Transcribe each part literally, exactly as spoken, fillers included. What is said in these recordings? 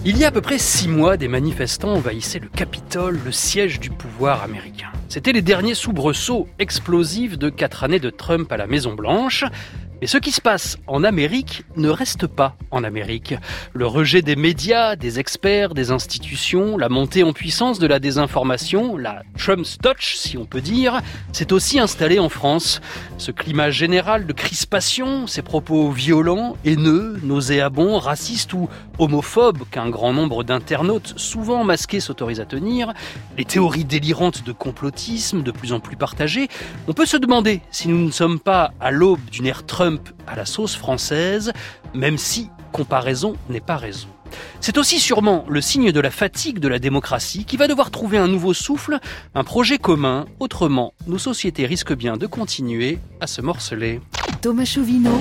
Il y a à peu près six mois, des manifestants envahissaient le Capitole, le siège du pouvoir américain. C'était les derniers soubresauts explosifs de quatre années de Trump à la Maison-Blanche. Mais ce qui se passe en Amérique ne reste pas en Amérique. Le rejet des médias, des experts, des institutions, la montée en puissance de la désinformation, la Trump's touch, si on peut dire, s'est aussi installé en France. Ce climat général de crispation, ces propos violents, haineux, nauséabonds, racistes ou homophobes qu'un grand nombre d'internautes, souvent masqués, s'autorisent à tenir, les théories délirantes de complotisme de plus en plus partagées, on peut se demander si nous ne sommes pas à l'aube d'une ère Trump à la sauce française, même si comparaison n'est pas raison. C'est aussi sûrement le signe de la fatigue de la démocratie qui va devoir trouver un nouveau souffle, un projet commun. Autrement, nos sociétés risquent bien de continuer à se morceler. Thomas Chauvineau,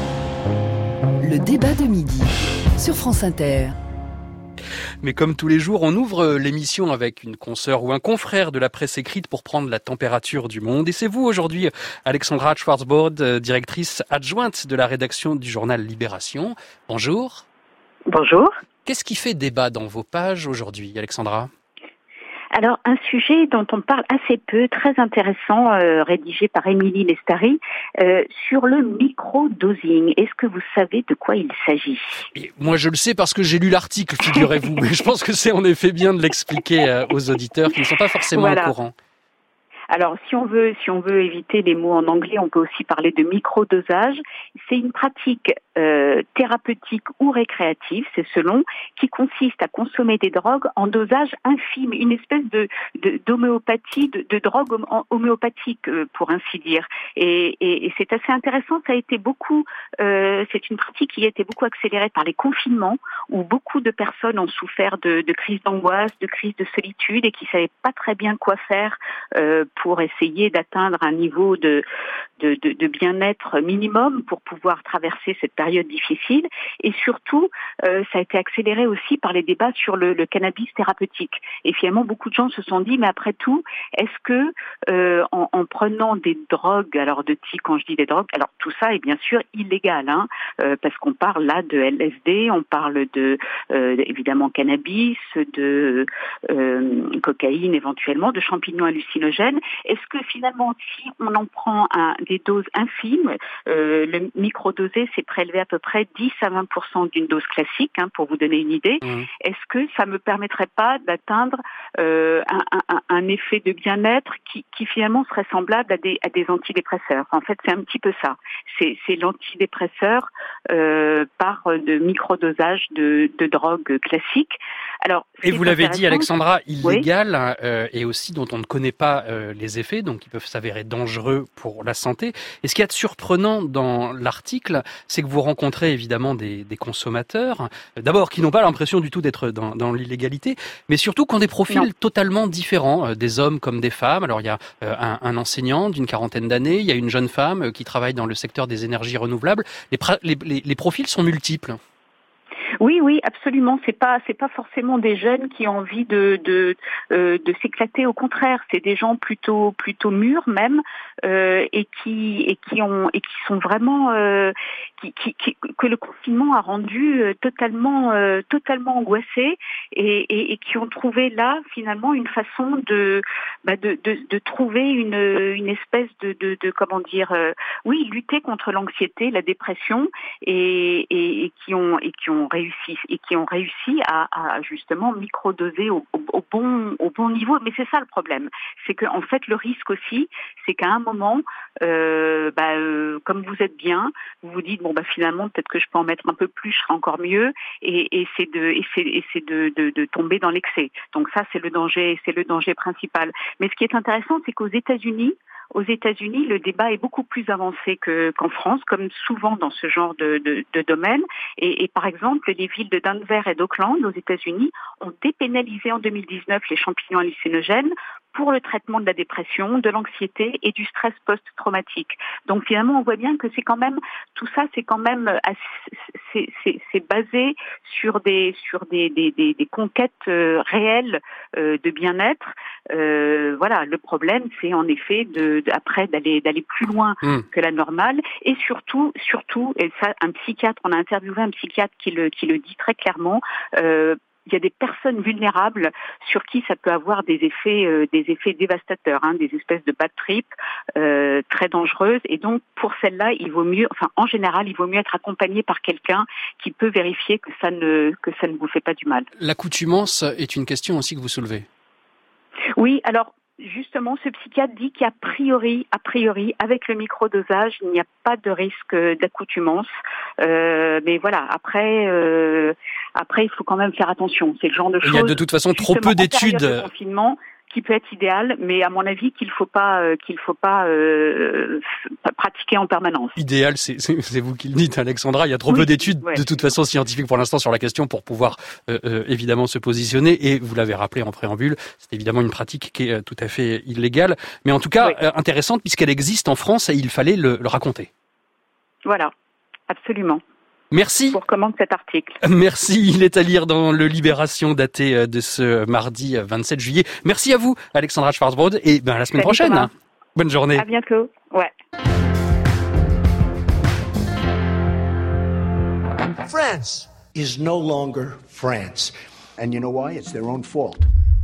le débat de midi sur France Inter. Mais comme tous les jours, on ouvre l'émission avec une consoeur ou un confrère de la presse écrite pour prendre la température du monde. Et c'est vous aujourd'hui, Alexandra Schwarzbord, directrice adjointe de la rédaction du journal Libération. Bonjour. Bonjour. Qu'est-ce qui fait débat dans vos pages aujourd'hui, Alexandra ? Alors, un sujet dont on parle assez peu, très intéressant, euh, rédigé par Émilie Lestari, euh, sur le micro-dosing. Est-ce que vous savez de quoi il s'agit ? Et moi, je le sais parce que j'ai lu l'article, figurez-vous. Mais je pense que c'est en effet bien de l'expliquer euh, aux auditeurs qui ne sont pas forcément voilà. au courant. Alors, si on veut, si on veut éviter les mots en anglais, on peut aussi parler de microdosage. C'est une pratique euh, thérapeutique ou récréative, c'est selon, qui consiste à consommer des drogues en dosage infime, une espèce de, de d'homéopathie, de, de drogue homéopathique, euh, pour ainsi dire. Et, et, et c'est assez intéressant. Ça a été beaucoup, euh, c'est une pratique qui a été beaucoup accélérée par les confinements, où beaucoup de personnes ont souffert de, de crises d'angoisse, de crises de solitude, et qui savaient pas très bien quoi faire. Euh, pour essayer d'atteindre un niveau de, de, de, de bien-être minimum pour pouvoir traverser cette période difficile. Et surtout, euh, ça a été accéléré aussi par les débats sur le, le cannabis thérapeutique. Et finalement, beaucoup de gens se sont dit, mais après tout, est-ce que euh, en, en prenant des drogues, alors de type, quand je dis des drogues, alors tout ça est bien sûr illégal, hein, euh, parce qu'on parle là de L S D, on parle de euh, évidemment cannabis, de euh, cocaïne éventuellement, de champignons hallucinogènes. Est-ce que finalement, si on en prend un, des doses infimes, euh, le microdosé, c'est prélevé à peu près dix à vingt pour cent d'une dose classique, hein, pour vous donner une idée, mmh. Est-ce que ça me permettrait pas d'atteindre euh, un, un, un effet de bien-être qui, qui finalement serait semblable à des, à des antidépresseurs ? En fait, c'est un petit peu ça. C'est, c'est l'antidépresseur euh, par de microdosage de, de drogue classique. Alors, et vous l'avez dit, Alexandra, illégal, oui. euh, et aussi dont on ne connaît pas euh, les effets, donc ils peuvent s'avérer dangereux pour la santé. Et ce qu'il y a de surprenant dans l'article, c'est que vous rencontrez évidemment des, des consommateurs, euh, d'abord qui n'ont pas l'impression du tout d'être dans, dans l'illégalité, mais surtout qui ont des profils non. totalement différents, euh, des hommes comme des femmes. Alors il y a euh, un, un enseignant d'une quarantaine d'années, il y a une jeune femme euh, qui travaille dans le secteur des énergies renouvelables. Les, pra- les, les, les profils sont multiples. Oui, oui, absolument. C'est pas, c'est pas forcément des jeunes qui ont envie de de euh, de s'éclater. Au contraire, c'est des gens plutôt plutôt mûrs même euh, et qui et qui ont et qui sont vraiment euh, qui, qui, qui que le confinement a rendu euh, totalement euh, totalement angoissés et, et, et qui ont trouvé là finalement une façon de bah, de, de de trouver une une espèce de de, de comment dire euh, oui lutter contre l'anxiété, la dépression et, et, et qui ont et qui ont réussi et qui ont réussi à, à justement microdoser au, au, au bon au bon niveau. Mais c'est ça le problème, c'est que en fait le risque aussi, c'est qu'à un moment, euh, bah, euh, comme vous êtes bien, vous vous dites bon bah finalement peut-être que je peux en mettre un peu plus, je serai encore mieux, et, et c'est de et c'est, et c'est de, de, de tomber dans l'excès. Donc ça c'est le danger, c'est le danger principal. Mais ce qui est intéressant, c'est qu'aux États-Unis, Aux États-Unis, le débat est beaucoup plus avancé que, qu'en France, comme souvent dans ce genre de, de, de domaine. Et, et par exemple, les villes de Denver et d'Oakland, aux États-Unis, ont dépénalisé en deux mille dix-neuf les champignons hallucinogènes pour le traitement de la dépression, de l'anxiété et du stress post-traumatique. Donc finalement, on voit bien que c'est quand même tout ça, c'est quand même c'est, c'est, c'est basé sur des sur des des, des, des conquêtes euh, réelles euh, de bien-être. Euh, voilà, le problème, c'est en effet de, de après d'aller d'aller plus loin mmh. que la normale et surtout surtout et ça, un psychiatre, on a interviewé un psychiatre qui le qui le dit très clairement. Euh, il y a des personnes vulnérables sur qui ça peut avoir des effets, euh, des effets dévastateurs, hein, des espèces de bad trip euh, très dangereuses. Et donc, pour celles-là, il vaut mieux, enfin, en général, il vaut mieux être accompagné par quelqu'un qui peut vérifier que ça ne, que ça ne vous fait pas du mal. L'accoutumance est une question aussi que vous soulevez. Oui, alors, justement, ce psychiatre dit qu'a priori, a priori, avec le microdosage, il n'y a pas de risque d'accoutumance. Euh, mais voilà, après, euh, après, il faut quand même faire attention. C'est le genre de choses. Il y a de toute façon trop peu d'études. De confinement, qui peut être idéal, mais à mon avis qu'il faut pas euh, qu'il faut pas euh, pratiquer en permanence. Idéal, c'est, c'est, c'est vous qui le dites, Alexandra. Il y a trop oui, peu d'études, ouais. de toute façon scientifiques pour l'instant sur la question pour pouvoir euh, euh, évidemment se positionner. Et vous l'avez rappelé en préambule, c'est évidemment une pratique qui est euh, tout à fait illégale, mais en tout cas oui. euh, intéressante puisqu'elle existe en France et il fallait le, le raconter. Voilà, absolument. Merci. Je vous recommande cet article. Merci. Il est à lire dans le Libération daté de ce mardi vingt-sept juillet. Merci à vous, Alexandra Schwarzbrod, et ben à la semaine Salut prochaine. Thomas. Bonne journée. À bientôt. Ouais. France is no longer France. And you know why? It's their own fault.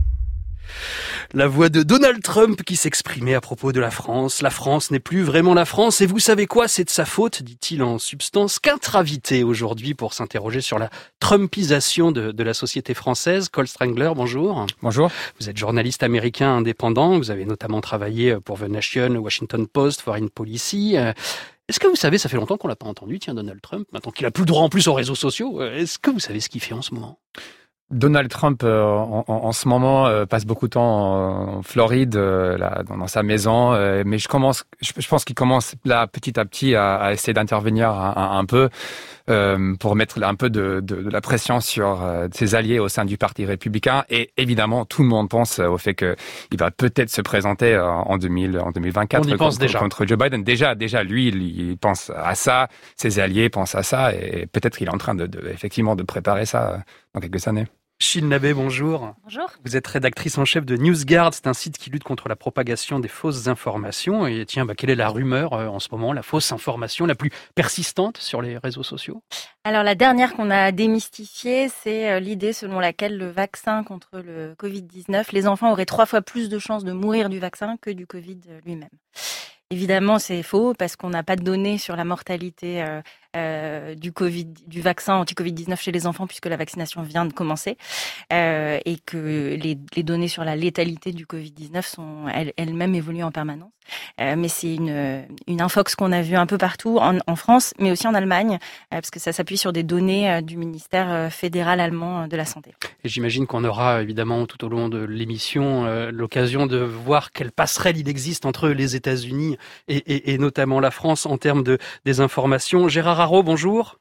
La voix de Donald Trump qui s'exprimait à propos de la France. La France n'est plus vraiment la France et vous savez quoi, c'est de sa faute, dit-il en substance. Quatre invités aujourd'hui pour s'interroger sur la Trumpisation de, de la société française. Cole Strangler, bonjour. Bonjour. Vous êtes journaliste américain indépendant. Vous avez notamment travaillé pour The Nation, Washington Post, Foreign Policy. Est-ce que vous savez, ça fait longtemps qu'on l'a pas entendu, tiens, Donald Trump, maintenant qu'il a plus le droit en plus aux réseaux sociaux. Est-ce que vous savez ce qu'il fait en ce moment ? Donald Trump, euh, en, en, en ce moment, euh, passe beaucoup de temps en, en Floride, euh, là, dans, dans sa maison. Euh, mais je commence, je, je pense qu'il commence là petit à petit à, à essayer d'intervenir un, un peu euh, pour mettre un peu de, de, de la pression sur euh, ses alliés au sein du Parti républicain. Et évidemment, tout le monde pense au fait que il va peut-être se présenter en deux mille, en deux mille vingt-quatre On y pense contre, déjà. contre Joe Biden. Déjà, déjà, lui, il, il pense à ça. Ses alliés pensent à ça, et peut-être qu'il est en train de, de effectivement de préparer ça dans quelques années. Chine Nabé, bonjour. Bonjour. Vous êtes rédactrice en chef de NewsGuard, c'est un site qui lutte contre la propagation des fausses informations. Et tiens, bah, quelle est la rumeur euh, en ce moment, la fausse information la plus persistante sur les réseaux sociaux ? Alors la dernière qu'on a démystifiée, c'est euh, l'idée selon laquelle le vaccin contre le covid dix-neuf, les enfants auraient trois fois plus de chances de mourir du vaccin que du Covid lui-même. Évidemment, c'est faux parce qu'on n'a pas de données sur la mortalité euh, euh, du Covid, du vaccin anti-covid dix-neuf chez les enfants puisque la vaccination vient de commencer euh, et que les, les données sur la létalité du covid dix-neuf sont elles, elles-mêmes évoluent en permanence. Euh, mais c'est une, une infox qu'on a vue un peu partout en, en France, mais aussi en Allemagne, euh, parce que ça s'appuie sur des données euh, du ministère euh, fédéral allemand de la santé. Et j'imagine qu'on aura évidemment tout au long de l'émission euh, l'occasion de voir quelle passerelle il existe entre les États-Unis et, et, et notamment la France en termes de désinformation. Gérard Haro, bonjour.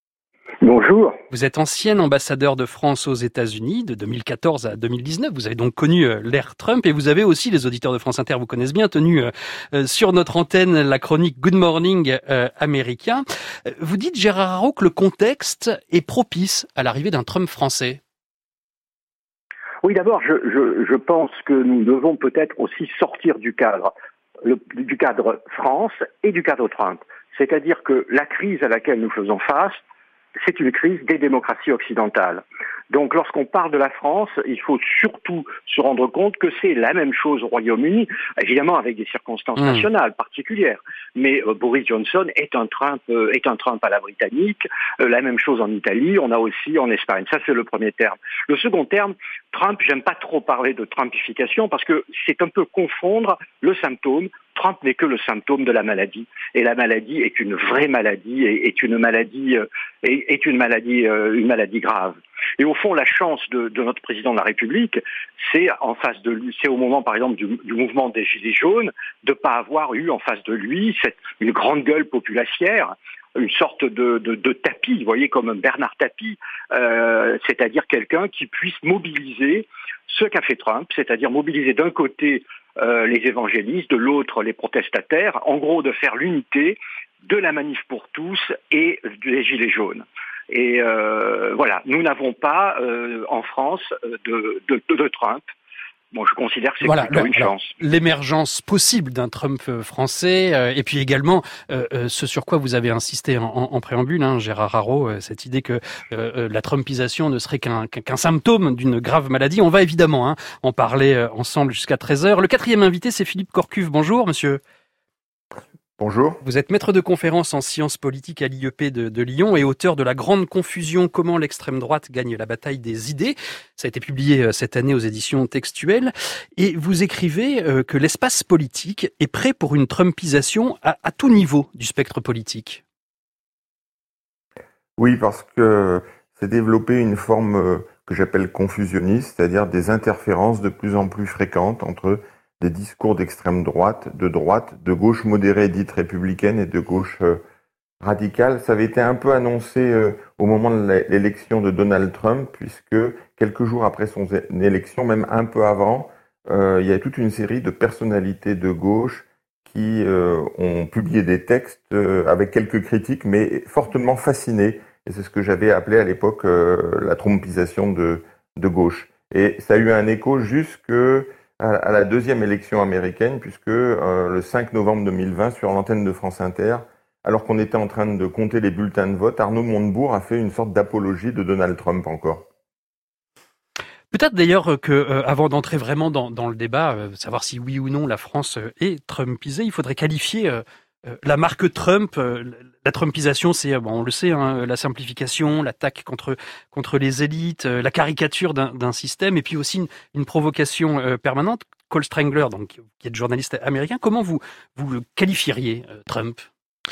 Bonjour. Vous êtes ancien ambassadeur de France aux États-Unis de deux mille quatorze à deux mille dix-neuf. Vous avez donc connu euh, l'ère Trump et vous avez aussi, les auditeurs de France Inter vous connaissent bien, tenu euh, euh, sur notre antenne la chronique Good Morning euh, américain. Vous dites, Gérard Haro, que le contexte est propice à l'arrivée d'un Trump français. Oui, d'abord, je, je, je pense que nous devons peut-être aussi sortir du cadre, le, du cadre France et du cadre Trump. C'est-à-dire que la crise à laquelle nous faisons face, c'est une crise des démocraties occidentales. Donc lorsqu'on parle de la France, il faut surtout se rendre compte que c'est la même chose au Royaume-Uni, évidemment avec des circonstances mmh. nationales particulières. Mais euh, Boris Johnson est un Trump, euh, est un Trump à la britannique, euh, la même chose en Italie, on a aussi en Espagne. Ça c'est le premier terme. Le second terme, Trump, j'aime pas trop parler de Trumpification parce que c'est un peu confondre le symptôme. Trump n'est que le symptôme de la maladie, et la maladie est une vraie maladie, et est une maladie, euh, est, est une maladie, euh, une maladie grave. Et au fond, la chance de, de notre président de la République, c'est en face de lui, c'est au moment, par exemple, du, du mouvement des Gilets jaunes, de pas avoir eu en face de lui cette, une grande gueule populacière, une sorte de, de, de tapis, vous voyez, comme Bernard Tapie, euh, c'est-à-dire quelqu'un qui puisse mobiliser ce qu'a fait Trump, c'est-à-dire mobiliser d'un côté euh, les évangélistes, de l'autre les protestataires, en gros de faire l'unité de la manif pour tous et des Gilets jaunes. Et euh, voilà, nous n'avons pas euh, en France de, de, de Trump. bon, je considère que c'est voilà, plutôt le, une alors, chance. L'émergence possible d'un Trump français, euh, et puis également euh, euh, ce sur quoi vous avez insisté en, en, en préambule, hein, Gérard Haro, euh, cette idée que euh, la Trumpisation ne serait qu'un, qu'un symptôme d'une grave maladie. On va évidemment hein, en parler euh, ensemble jusqu'à treize heures. Le quatrième invité, c'est Philippe Corcuve. Bonjour, monsieur. Bonjour. Vous êtes maître de conférence en sciences politiques à l'I E P de, de Lyon et auteur de La Grande Confusion, comment l'extrême droite gagne la bataille des idées. Ça a été publié cette année aux éditions Textuelles. Et vous écrivez que l'espace politique est prêt pour une Trumpisation à, à tout niveau du spectre politique. Oui, parce que s'est développée une forme que j'appelle confusionniste, c'est-à-dire des interférences de plus en plus fréquentes entre des discours d'extrême droite, de droite, de gauche modérée dite républicaine et de gauche euh, radicale. Ça avait été un peu annoncé euh, au moment de l'élection de Donald Trump, puisque quelques jours après son élection, même un peu avant, euh, il y a toute une série de personnalités de gauche qui euh, ont publié des textes euh, avec quelques critiques, mais fortement fascinés. Et c'est ce que j'avais appelé à l'époque euh, la trumpisation de, de gauche. Et ça a eu un écho jusque à la deuxième élection américaine, puisque euh, le cinq novembre deux mille vingt, sur l'antenne de France Inter, alors qu'on était en train de compter les bulletins de vote, Arnaud Montebourg a fait une sorte d'apologie de Donald Trump encore. Peut-être d'ailleurs que, euh, avant d'entrer vraiment dans, dans le débat, euh, savoir si oui ou non la France est trumpisée, il faudrait qualifier euh, euh, la marque Trump. Euh, la trumpisation, c'est, bon, on le sait, hein, la simplification, l'attaque contre contre les élites, euh, la caricature d'un, d'un système, et puis aussi une, une provocation euh, permanente. Cole Strangler, donc qui est journaliste américain, comment vous vous le qualifieriez, euh, Trump ?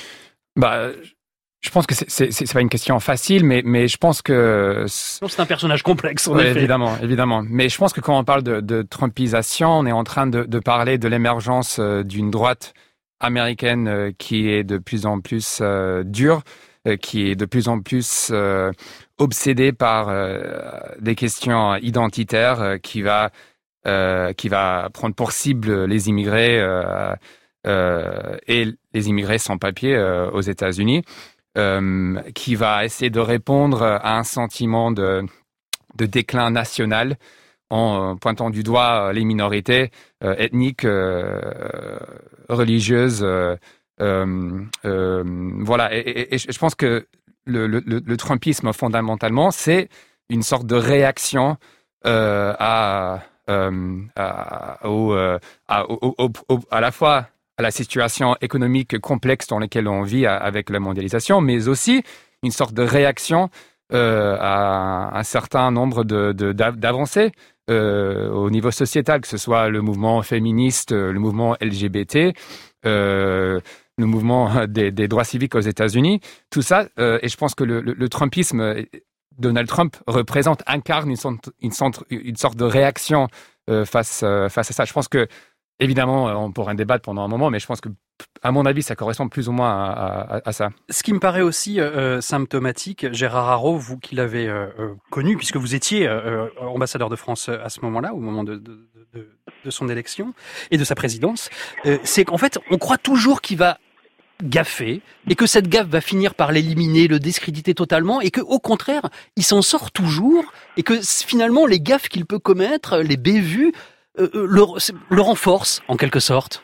Bah, je pense que c'est, c'est, c'est pas une question facile, mais, mais je pense que... Non, c'est un personnage complexe, en ouais, effet. Évidemment, évidemment. Mais je pense que quand on parle de, de Trumpisation, on est en train de, de parler de l'émergence d'une droite américaine qui est de plus en plus euh, dure, euh, qui est de plus en plus euh, obsédée par euh, des questions identitaires, euh, qui va euh, qui va prendre pour cible les immigrés euh, euh, et les immigrés sans papier euh, aux États-Unis, euh, qui va essayer de répondre à un sentiment de de déclin national en pointant du doigt les minorités euh, ethniques, euh, religieuses, euh, euh, euh, voilà. Et, et, et je pense que le, le, le Trumpisme, fondamentalement, c'est une sorte de réaction euh, à, euh, à, au, à, au, au, au, à la fois à la situation économique complexe dans laquelle on vit avec la mondialisation, mais aussi une sorte de réaction euh, à un certain nombre de, de, d'avancées Euh, au niveau sociétal, que ce soit le mouvement féministe, le mouvement L G B T, euh, le mouvement des, des droits civiques aux États-Unis, tout ça, euh, et je pense que le, le, le Trumpisme, Donald Trump représente, incarne une sorte, une sorte, une sorte de réaction euh, face, euh, face à ça. Je pense que, évidemment, on pourrait en débattre pendant un moment, mais je pense que, à mon avis, ça correspond plus ou moins à, à, à ça. Ce qui me paraît aussi euh, symptomatique, Gérard Haro, vous qui l'avez euh, connu, puisque vous étiez euh, ambassadeur de France à ce moment-là, au moment de, de, de, de son élection et de sa présidence, euh, c'est qu'en fait, on croit toujours qu'il va gaffer et que cette gaffe va finir par l'éliminer, le discréditer totalement, et que au contraire, il s'en sort toujours, et que finalement, les gaffes qu'il peut commettre, les bévues, euh, le, le renforcent en quelque sorte.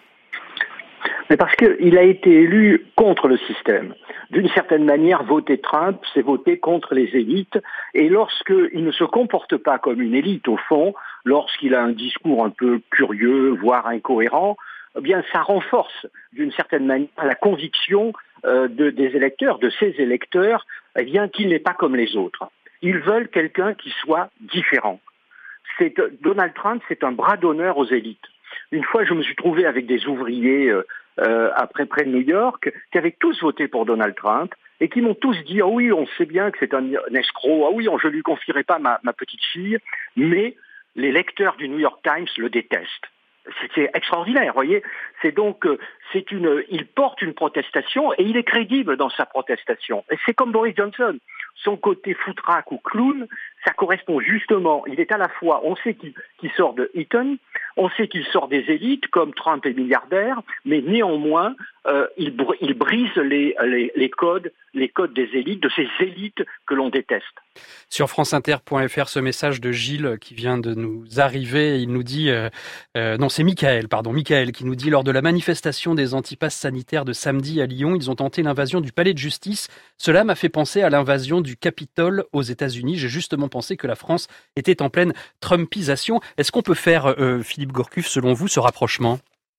Mais parce qu'il a été élu contre le système. D'une certaine manière, voter Trump, c'est voter contre les élites. Et lorsqu'il ne se comporte pas comme une élite, au fond, lorsqu'il a un discours un peu curieux, voire incohérent, eh bien, ça renforce d'une certaine manière la conviction euh, de, des électeurs, de ces électeurs, eh bien, qu'il n'est pas comme les autres. Ils veulent quelqu'un qui soit différent. C'est, Donald Trump, c'est un bras d'honneur aux élites. Une fois, je me suis trouvé avec des ouvriers euh, euh, après près de New York qui avaient tous voté pour Donald Trump et qui m'ont tous dit « Ah oui, on sait bien que c'est un, un escroc, ah oui, on, je ne lui confierai pas ma, ma petite fille, mais les lecteurs du New York Times le détestent. » C'est extraordinaire, vous voyez. C'est donc, c'est une, il porte une protestation et il est crédible dans sa protestation. Et c'est comme Boris Johnson. Son côté foutraque ou clown, ça correspond justement. Il est à la fois, on sait qu'il, qu'il sort de Eton, On sait qu'il sort des élites, comme Trump est milliardaire, mais néanmoins, euh, il, br- il brise les, les, les codes, les codes des élites, de ces élites que l'on déteste. Sur franceinter point f r, ce message de Gilles qui vient de nous arriver, il nous dit, euh, euh, non c'est Michael, pardon, Michael qui nous dit, lors de la manifestation des antipasses sanitaires de samedi à Lyon, ils ont tenté l'invasion du palais de justice. Cela m'a fait penser à l'invasion du Capitole aux États-Unis. J'ai justement pensé que la France était en pleine Trumpisation. Est-ce qu'on peut faire, euh, Philippe Gourcuff, selon vous, ce rapprochement ?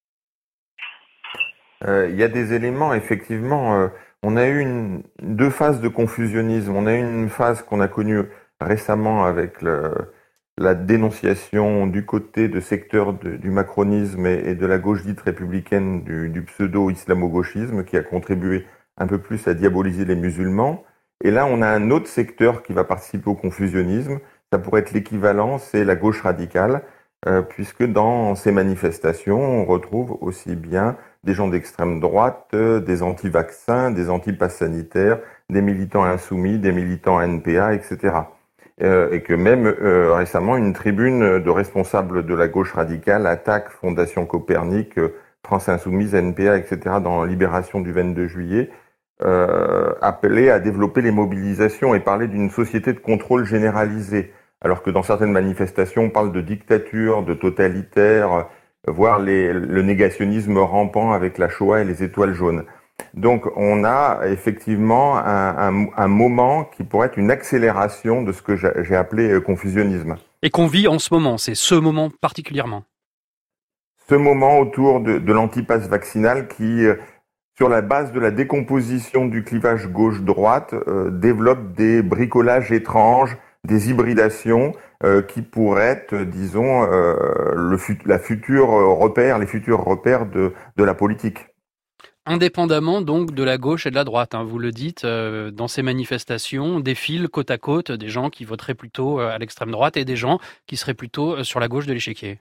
Euh, il y a des éléments, effectivement. Euh, on a eu une, deux phases de confusionnisme. On a eu une phase qu'on a connue récemment avec le, la dénonciation du côté de secteurs de, du macronisme et, et de la gauche dite républicaine du, du pseudo-islamo-gauchisme qui a contribué un peu plus à diaboliser les musulmans. Et là, on a un autre secteur qui va participer au confusionnisme. Ça pourrait être l'équivalent, c'est la gauche radicale, euh, puisque dans ces manifestations, on retrouve aussi bien des gens d'extrême droite, euh, des anti-vaccins, des anti-pass sanitaires, des militants insoumis, des militants N P A, et cetera. Euh, et que même euh, récemment, une tribune de responsables de la gauche radicale attaque Fondation Copernic, euh, France Insoumise, N P A, et cetera dans Libération du vingt-deux juillet, euh, appelait à développer les mobilisations et parler d'une société de contrôle généralisé. Alors que dans certaines manifestations, on parle de dictature, de totalitaire, voire les, le négationnisme rampant avec la Shoah et les étoiles jaunes. Donc on a effectivement un, un, un moment qui pourrait être une accélération de ce que j'ai appelé confusionnisme. Et qu'on vit en ce moment, c'est ce moment particulièrement. Ce moment autour de, de l'antipasse vaccinal qui, sur la base de la décomposition du clivage gauche-droite, euh, développe des bricolages étranges, des hybridations euh, qui pourraient être, disons, euh, le fut, la future repère, les futurs repères de, de la politique. Indépendamment donc de la gauche et de la droite, hein, vous le dites, euh, dans ces manifestations défilent côte à côte des gens qui voteraient plutôt à l'extrême droite et des gens qui seraient plutôt sur la gauche de l'échiquier.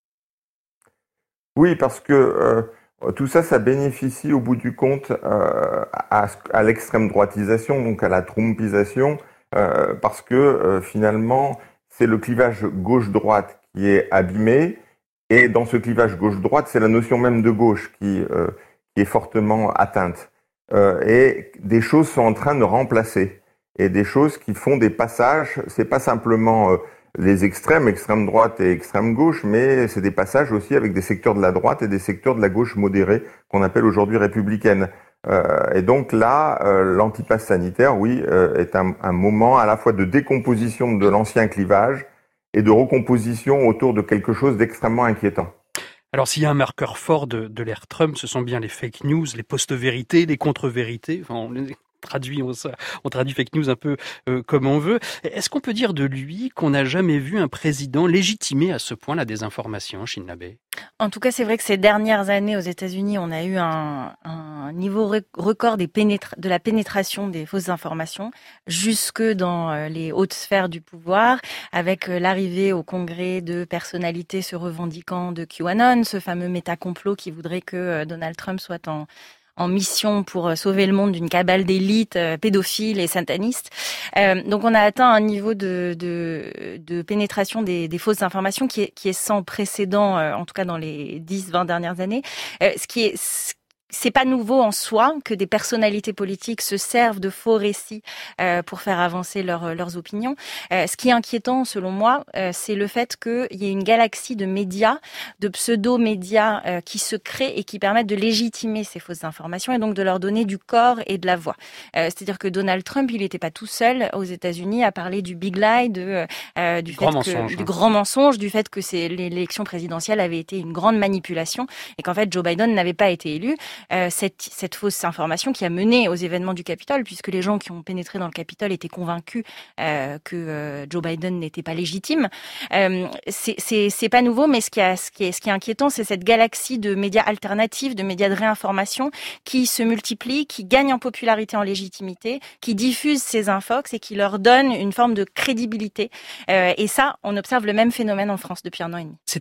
Oui, parce que euh, tout ça, ça bénéficie au bout du compte euh, à, à l'extrême droitisation, donc à la trumpisation, euh, parce que euh, finalement, c'est le clivage gauche-droite qui est abîmé, et dans ce clivage gauche-droite, c'est la notion même de gauche qui, euh, qui est fortement atteinte. Euh, et des choses sont en train de remplacer, et des choses qui font des passages, c'est pas simplement euh, les extrêmes, extrême droite et extrême gauche, mais c'est des passages aussi avec des secteurs de la droite et des secteurs de la gauche modérée, qu'on appelle aujourd'hui républicaine. Euh, et donc là, euh, l'antipasse sanitaire, oui, euh, est un, un moment à la fois de décomposition de l'ancien clivage et de recomposition autour de quelque chose d'extrêmement inquiétant. Alors s'il y a un marqueur fort de, de l'ère Trump, ce sont bien les fake news, les post-vérités, les contre-vérités. Enfin, on les traduit, on, on traduit fake news un peu euh, comme on veut. Est-ce qu'on peut dire de lui qu'on n'a jamais vu un président légitimer à ce point la désinformation, Chine Labé ? En tout cas, c'est vrai que ces dernières années aux États-Unis, on a eu un, un niveau record des pénétra- de la pénétration des fausses informations jusque dans les hautes sphères du pouvoir, avec l'arrivée au Congrès de personnalités se revendiquant de QAnon, ce fameux méta-complot qui voudrait que Donald Trump soit en en mission pour sauver le monde d'une cabale d'élites euh, pédophiles et satanistes. Euh, donc on a atteint un niveau de, de, de pénétration des, des fausses informations qui est, qui est sans précédent, euh, en tout cas dans les dix vingt dernières années. Euh, ce qui est... Ce C'est pas nouveau en soi que des personnalités politiques se servent de faux récits euh, pour faire avancer leur, leurs opinions. Euh, ce qui est inquiétant, selon moi, euh, c'est le fait qu'il y ait une galaxie de médias, de pseudo-médias euh, qui se créent et qui permettent de légitimer ces fausses informations et donc de leur donner du corps et de la voix. Euh, c'est-à-dire que Donald Trump, il n'était pas tout seul aux États-Unis à parler du big lie, de, euh, du, grand fait que, mensonge, du hein. grand mensonge, du fait que c'est, l'élection présidentielle avait été une grande manipulation et qu'en fait Joe Biden n'avait pas été élu. Euh, cette, cette fausse information qui a mené aux événements du Capitole, puisque les gens qui ont pénétré dans le Capitole étaient convaincus euh, que euh, Joe Biden n'était pas légitime. Euh, c'est, c'est, c'est pas nouveau, mais ce qui, a, ce, qui est, ce qui est inquiétant, c'est cette galaxie de médias alternatifs, de médias de réinformation qui se multiplient, qui gagnent en popularité, en légitimité, qui diffusent ces infox et qui leur donnent une forme de crédibilité. Euh, et ça, on observe le même phénomène en France depuis un an et demi. C'est-à-dire ?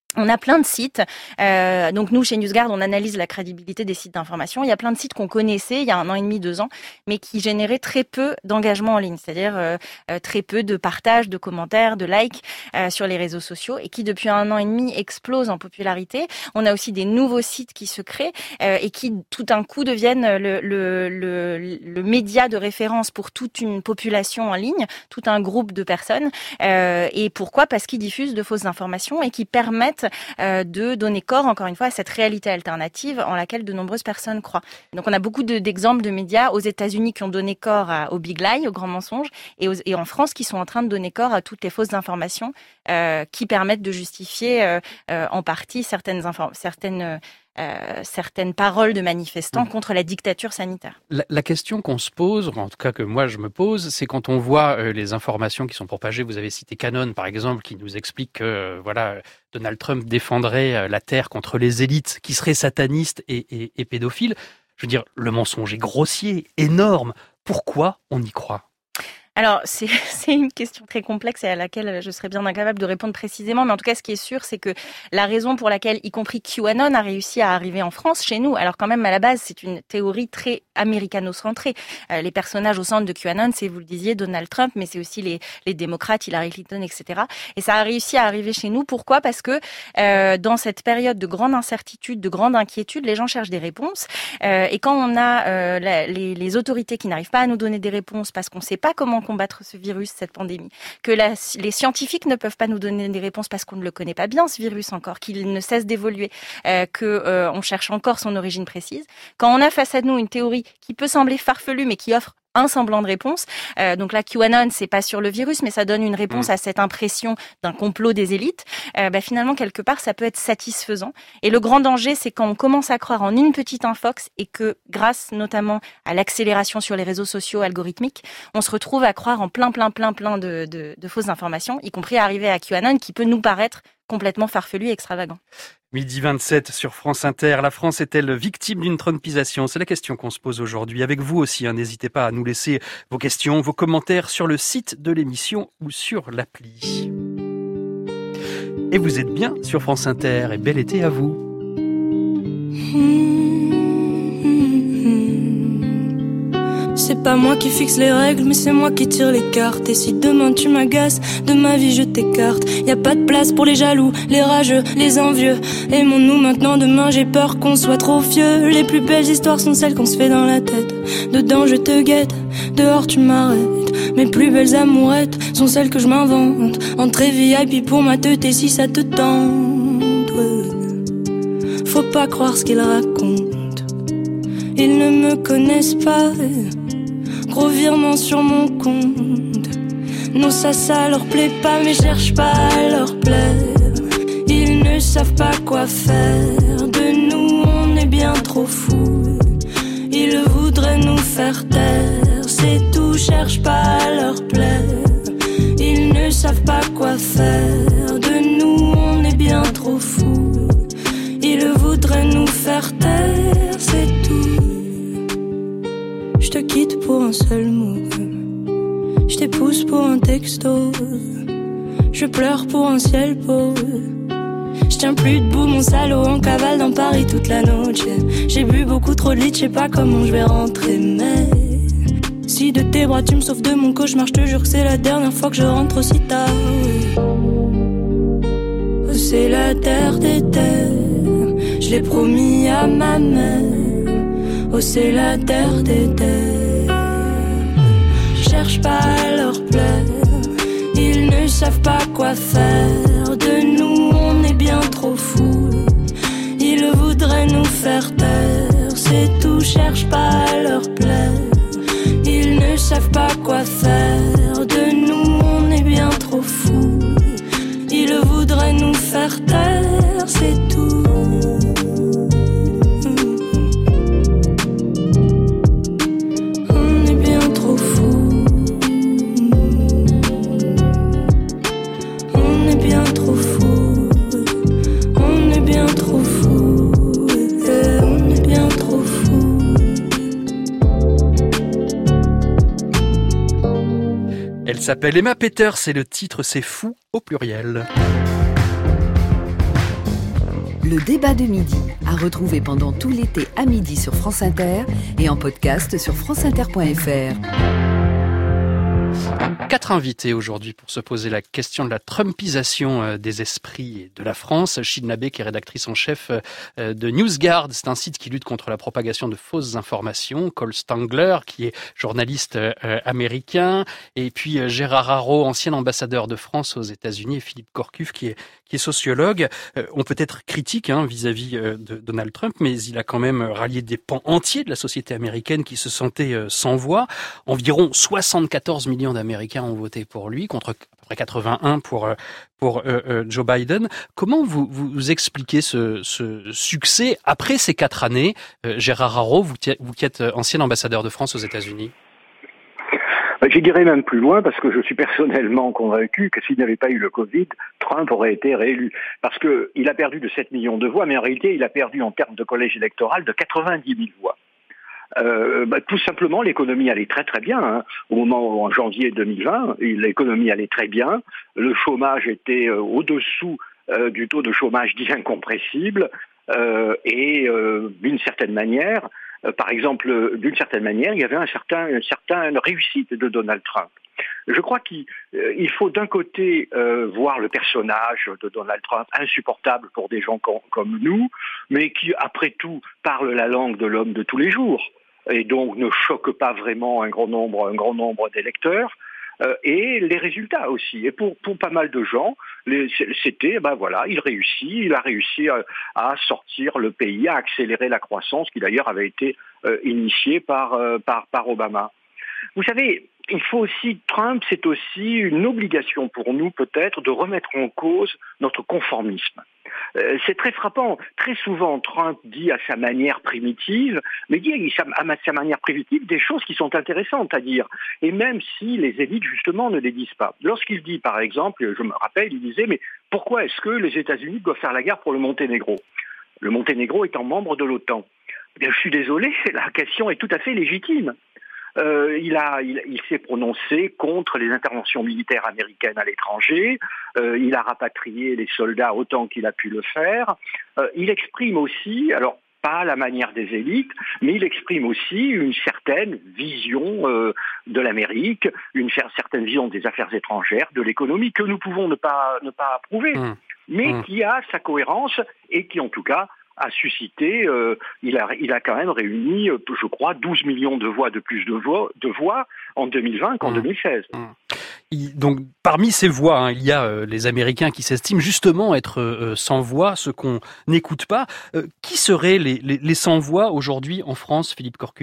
On a plein de sites. Euh, donc nous, chez NewsGuard, on analyse la crédibilité des sites d'information. Il y a plein de sites qu'on connaissait il y a un an et demi, deux ans, mais qui généraient très peu d'engagement en ligne, c'est-à-dire euh, très peu de partages, de commentaires, de likes euh, sur les réseaux sociaux, et qui depuis un an et demi explosent en popularité. On a aussi des nouveaux sites qui se créent euh, et qui tout d'un coup deviennent le, le, le, le média de référence pour toute une population en ligne, tout un groupe de personnes. Euh, et pourquoi ? Parce qu'ils diffusent de fausses informations et qui permettent Euh, de donner corps, encore une fois, à cette réalité alternative en laquelle de nombreuses personnes croient. Donc on a beaucoup de, d'exemples de médias aux États-Unis qui ont donné corps à, au big lie, au grand mensonge, et, aux, et en France qui sont en train de donner corps à toutes les fausses informations euh, qui permettent de justifier euh, euh, en partie certaines, inform- certaines Euh, certaines paroles de manifestants mmh. contre la dictature sanitaire. La, la question qu'on se pose, en tout cas que moi je me pose, c'est quand on voit euh, les informations qui sont propagées. Vous avez cité Canon, par exemple, qui nous explique que euh, voilà, Donald Trump défendrait euh, la Terre contre les élites qui seraient satanistes et, et, et pédophiles. Je veux dire, le mensonge est grossier, énorme. Pourquoi on y croit ? Alors, c'est, c'est une question très complexe et à laquelle je serais bien incapable de répondre précisément. Mais en tout cas, ce qui est sûr, c'est que la raison pour laquelle, y compris QAnon, a réussi à arriver en France, chez nous, alors quand même, à la base, c'est une théorie très américano-centrée. Euh, les personnages au centre de QAnon, c'est, vous le disiez, Donald Trump, mais c'est aussi les, les démocrates, Hillary Clinton, et cetera. Et ça a réussi à arriver chez nous. Pourquoi ? Parce que euh, dans cette période de grande incertitude, de grande inquiétude, les gens cherchent des réponses. Euh, et quand on a euh, la, les, les autorités qui n'arrivent pas à nous donner des réponses parce qu'on ne sait pas comment combattre ce virus, cette pandémie, que la, les scientifiques ne peuvent pas nous donner des réponses parce qu'on ne le connaît pas bien, ce virus encore, qu'il ne cesse d'évoluer, euh, que euh, on cherche encore son origine précise. Quand on a face à nous une théorie qui peut sembler farfelue mais qui offre un semblant de réponse. Euh, donc là, QAnon, c'est pas sur le virus, mais ça donne une réponse mmh. à cette impression d'un complot des élites. Euh, bah, finalement, quelque part, ça peut être satisfaisant. Et le grand danger, c'est quand on commence à croire en une petite infox et que, grâce notamment à l'accélération sur les réseaux sociaux algorithmiques, on se retrouve à croire en plein, plein, plein, plein de, de, de fausses informations, y compris à arriver à QAnon, qui peut nous paraître complètement farfelu et extravagant. Midi vingt-sept sur France Inter. La France est-elle victime d'une trumpisation ? C'est la question qu'on se pose aujourd'hui. Avec vous aussi, hein, n'hésitez pas à nous laisser vos questions, vos commentaires sur le site de l'émission ou sur l'appli. Et vous êtes bien sur France Inter et bel été à vous. C'est pas moi qui fixe les règles, mais c'est moi qui tire les cartes. Et si demain tu m'agaces, de ma vie je t'écarte. Y a pas de place pour les jaloux, les rageux, les envieux. Aimons-nous maintenant, demain j'ai peur qu'on soit trop vieux. Les plus belles histoires sont celles qu'on se fait dans la tête. Dedans je te guette, dehors tu m'arrêtes. Mes plus belles amourettes sont celles que je m'invente. Entrée V I P pour ma teute et si ça te tente, ouais. Faut pas croire ce qu'ils racontent, ils ne me connaissent pas. Gros virement sur mon compte. Non, ça, ça leur plaît pas, mais cherche pas à leur plaire. Ils ne savent pas quoi faire. De nous, on est bien trop fous. Ils voudraient nous faire taire. C'est tout, cherche pas à leur plaire. Ils ne savent pas quoi faire. De nous, on est bien trop fous. Ils voudraient nous faire taire. C'est tout. Je te quitte pour un seul mot. Je t'épouse pour un texto. Je pleure pour un ciel beau. Je tiens plus debout, mon salaud, en cavale dans Paris toute la noche. J'ai bu beaucoup trop de litres, je sais pas comment je vais rentrer. Mais si de tes bras tu me sauves de mon cauchemar, je te jure que c'est la dernière fois que je rentre aussi tard. Oh, c'est la terre des terres, je l'ai promis à ma mère. Oh, c'est la terre des terres. Cherche pas à leur plaire. Ils ne savent pas quoi faire. De nous, on est bien trop fous. Ils voudraient nous faire taire. C'est tout, cherche pas à leur plaire. Ils ne savent pas quoi faire. De nous, on est bien trop fous. Ils voudraient nous faire taire. C'est tout. Elle s'appelle Emma Peters, c'est le titre, c'est fou au pluriel. Le débat de midi, à retrouver pendant tout l'été à midi sur France Inter et en podcast sur franceinter point f r. Quatre invités aujourd'hui pour se poser la question de la trumpisation des esprits et de la France. Chine Labé, qui est rédactrice en chef de NewsGuard, c'est un site qui lutte contre la propagation de fausses informations. Cole Stangler, qui est journaliste américain. Et puis Gérard Haro, ancien ambassadeur de France aux États-Unis. Et Philippe Corcuff, qui est, qui est sociologue. On peut être critique hein, vis-à-vis de Donald Trump, mais il a quand même rallié des pans entiers de la société américaine qui se sentaient sans voix. Environ soixante-quatorze millions d'Américains ont voté pour lui, contre à peu près quatre-vingt-un pour pour euh, euh, Joe Biden. Comment vous vous expliquez ce, ce succès après ces quatre années, euh, Gérard Haro, vous, vous qui êtes ancien ambassadeur de France aux États-Unis? Je dirais même plus loin, parce que je suis personnellement convaincu que s'il n'y avait pas eu le Covid, Trump aurait été réélu. Parce que il a perdu de sept millions de voix, mais en réalité, il a perdu en termes de collège électoral de quatre-vingt-dix mille voix. Euh, bah, tout simplement, l'économie allait très très bien. Hein. Au moment où, en janvier deux mille vingt, l'économie allait très bien. Le chômage était euh, au-dessous euh, du taux de chômage dit incompressible. Euh, et euh, d'une certaine manière, euh, par exemple, d'une certaine manière, il y avait un certain, une certaine réussite de Donald Trump. Je crois qu'il euh, faut d'un côté euh, voir le personnage de Donald Trump insupportable pour des gens com- comme nous, mais qui, après tout, parle la langue de l'homme de tous les jours et donc ne choque pas vraiment un grand nombre, un grand nombre d'électeurs. Euh, et les résultats aussi. Et pour, pour pas mal de gens, les, c'était, ben voilà, il réussit, il a réussi à, à sortir le pays, à accélérer la croissance qui d'ailleurs avait été euh, initiée par, euh, par, par Obama. Vous savez, il faut aussi, Trump, c'est aussi une obligation pour nous peut-être de remettre en cause notre conformisme. Euh, c'est très frappant. Très souvent, Trump dit à sa manière primitive, mais dit à sa manière primitive des choses qui sont intéressantes à dire. Et même si les élites, justement, ne les disent pas. Lorsqu'il dit, par exemple, je me rappelle, il disait, mais pourquoi est-ce que les États-Unis doivent faire la guerre pour le Monténégro ? Le Monténégro étant membre de l'OTAN. Bien, je suis désolé, la question est tout à fait légitime. Euh, il, a, il, il s'est prononcé contre les interventions militaires américaines à l'étranger. Euh, il a rapatrié les soldats autant qu'il a pu le faire. Euh, il exprime aussi, alors pas à la manière des élites, mais il exprime aussi une certaine vision euh, de l'Amérique, une certaine vision des affaires étrangères, de l'économie que nous pouvons ne pas, ne pas approuver, mmh. mais mmh. qui a sa cohérence et qui en tout cas a suscité, euh, il, a, il a quand même réuni, je crois, douze millions de voix de plus de voix, de voix en deux mille vingt qu'en mmh. deux mille seize. Mmh. Il, donc, parmi ces voix, hein, il y a euh, les Américains qui s'estiment justement être euh, sans voix, ceux qu'on n'écoute pas. Euh, qui seraient les, les, les sans voix aujourd'hui en France, Philippe Corcuff ?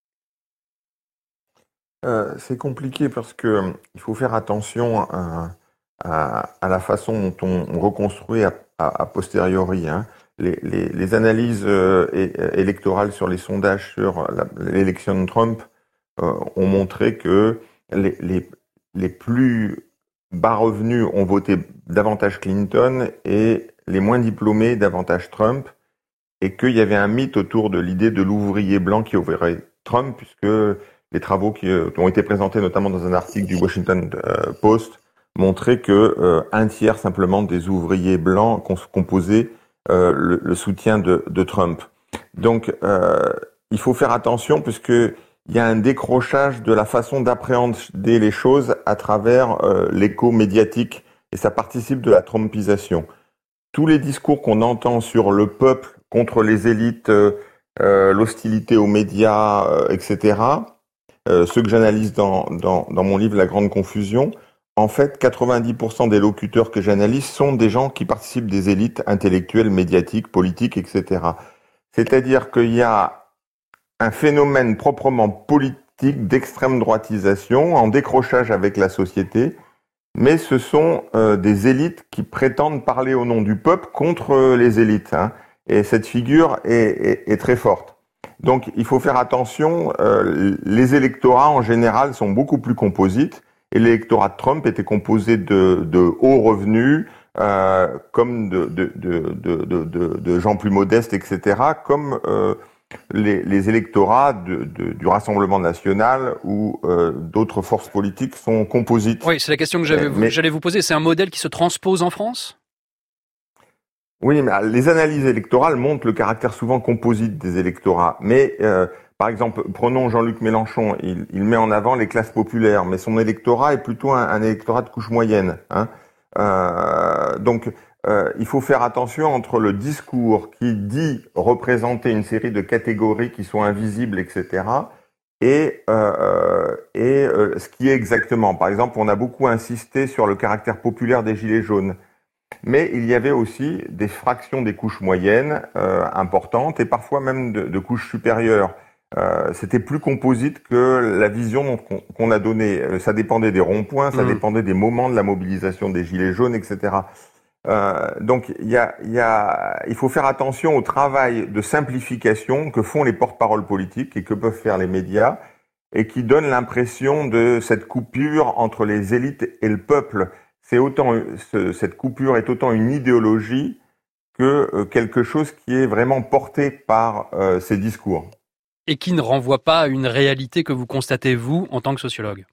euh, C'est compliqué parce que euh, il faut faire attention à, à, à la façon dont on, on reconstruit a, a, a posteriori, hein. Les, les, les analyses euh, électorales sur les sondages sur la, l'élection de Trump euh, ont montré que les, les, les plus bas revenus ont voté davantage Clinton et les moins diplômés davantage Trump, et qu'il y avait un mythe autour de l'idée de l'ouvrier blanc qui ouvrirait Trump, puisque les travaux qui euh, ont été présentés notamment dans un article du Washington Post montraient que euh, un tiers simplement des ouvriers blancs composaient Euh, le, le soutien de, de Trump. Donc, euh, il faut faire attention puisque il y a un décrochage de la façon d'appréhender les choses à travers euh, l'écho médiatique et ça participe de la trumpisation. Tous les discours qu'on entend sur le peuple contre les élites, euh, euh, l'hostilité aux médias, euh, et cetera, euh, ceux que j'analyse dans, dans, dans mon livre La Grande Confusion, en fait, quatre-vingt-dix pour cent des locuteurs que j'analyse sont des gens qui participent des élites intellectuelles, médiatiques, politiques, et cetera. C'est-à-dire qu'il y a un phénomène proprement politique d'extrême droitisation, en décrochage avec la société, mais ce sont euh, des élites qui prétendent parler au nom du peuple contre les élites. Hein, et cette figure est, est, est très forte. Donc, il faut faire attention. Euh, les électorats, en général, sont beaucoup plus composites. Et l'électorat de Trump était composé de, de hauts revenus, euh, comme de, de, de, de, de, de gens plus modestes, et cetera, comme euh, les, les électorats de, de, du Rassemblement national ou euh, d'autres forces politiques sont composites. Oui, c'est la question que j'avais, Mais, j'allais vous poser. C'est un modèle qui se transpose en France ? Oui, mais les analyses électorales montrent le caractère souvent composite des électorats. Mais euh, par exemple, prenons Jean-Luc Mélenchon, il, il met en avant les classes populaires, mais son électorat est plutôt un, un électorat de couche moyenne. Hein. Euh, donc, euh, il faut faire attention entre le discours qui dit représenter une série de catégories qui sont invisibles, et cetera, et, euh, et euh, ce qui est exactement. Par exemple, on a beaucoup insisté sur le caractère populaire des Gilets jaunes. Mais il y avait aussi des fractions des couches moyennes euh, importantes et parfois même de, de couches supérieures. Euh, c'était plus composite que la vision qu'on, qu'on a donnée. Ça dépendait des ronds-points, ça mmh. dépendait des moments de la mobilisation des gilets jaunes, et cetera. Euh, donc il y a, il y a, il faut faire attention au travail de simplification que font les porte-paroles politiques et que peuvent faire les médias et qui donnent l'impression de cette coupure entre les élites et le peuple. C'est autant, ce, cette coupure est autant une idéologie que euh, quelque chose qui est vraiment porté par euh, ces discours. Et qui ne renvoie pas à une réalité que vous constatez, vous, en tant que sociologue?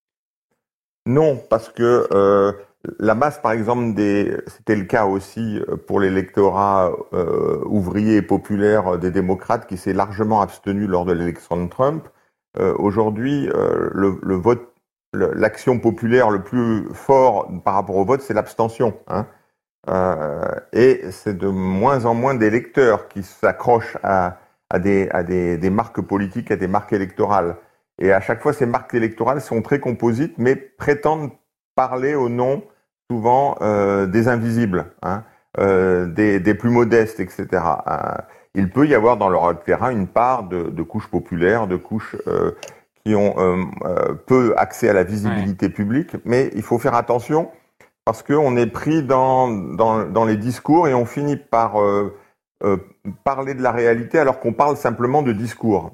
Non, parce que euh, la masse, par exemple, des, c'était le cas aussi pour l'électorat euh, ouvrier et populaire des démocrates qui s'est largement abstenu lors de l'élection de Trump. Euh, aujourd'hui, euh, le, le vote, le, l'action populaire le plus fort par rapport au vote, c'est l'abstention. Hein. Euh, et c'est de moins en moins d'électeurs qui s'accrochent à à des, à des, des marques politiques, à des marques électorales. Et à chaque fois, ces marques électorales sont très composites, mais prétendent parler au nom, souvent, euh, des invisibles, hein, euh, des, des plus modestes, et cetera. Euh, il peut y avoir dans leur électorat une part de, de couches populaires, de couches euh, qui ont euh, euh, peu accès à la visibilité ouais. publique, mais il faut faire attention parce qu'on est pris dans, dans, dans les discours et on finit par... Euh, Euh, parler de la réalité alors qu'on parle simplement de discours.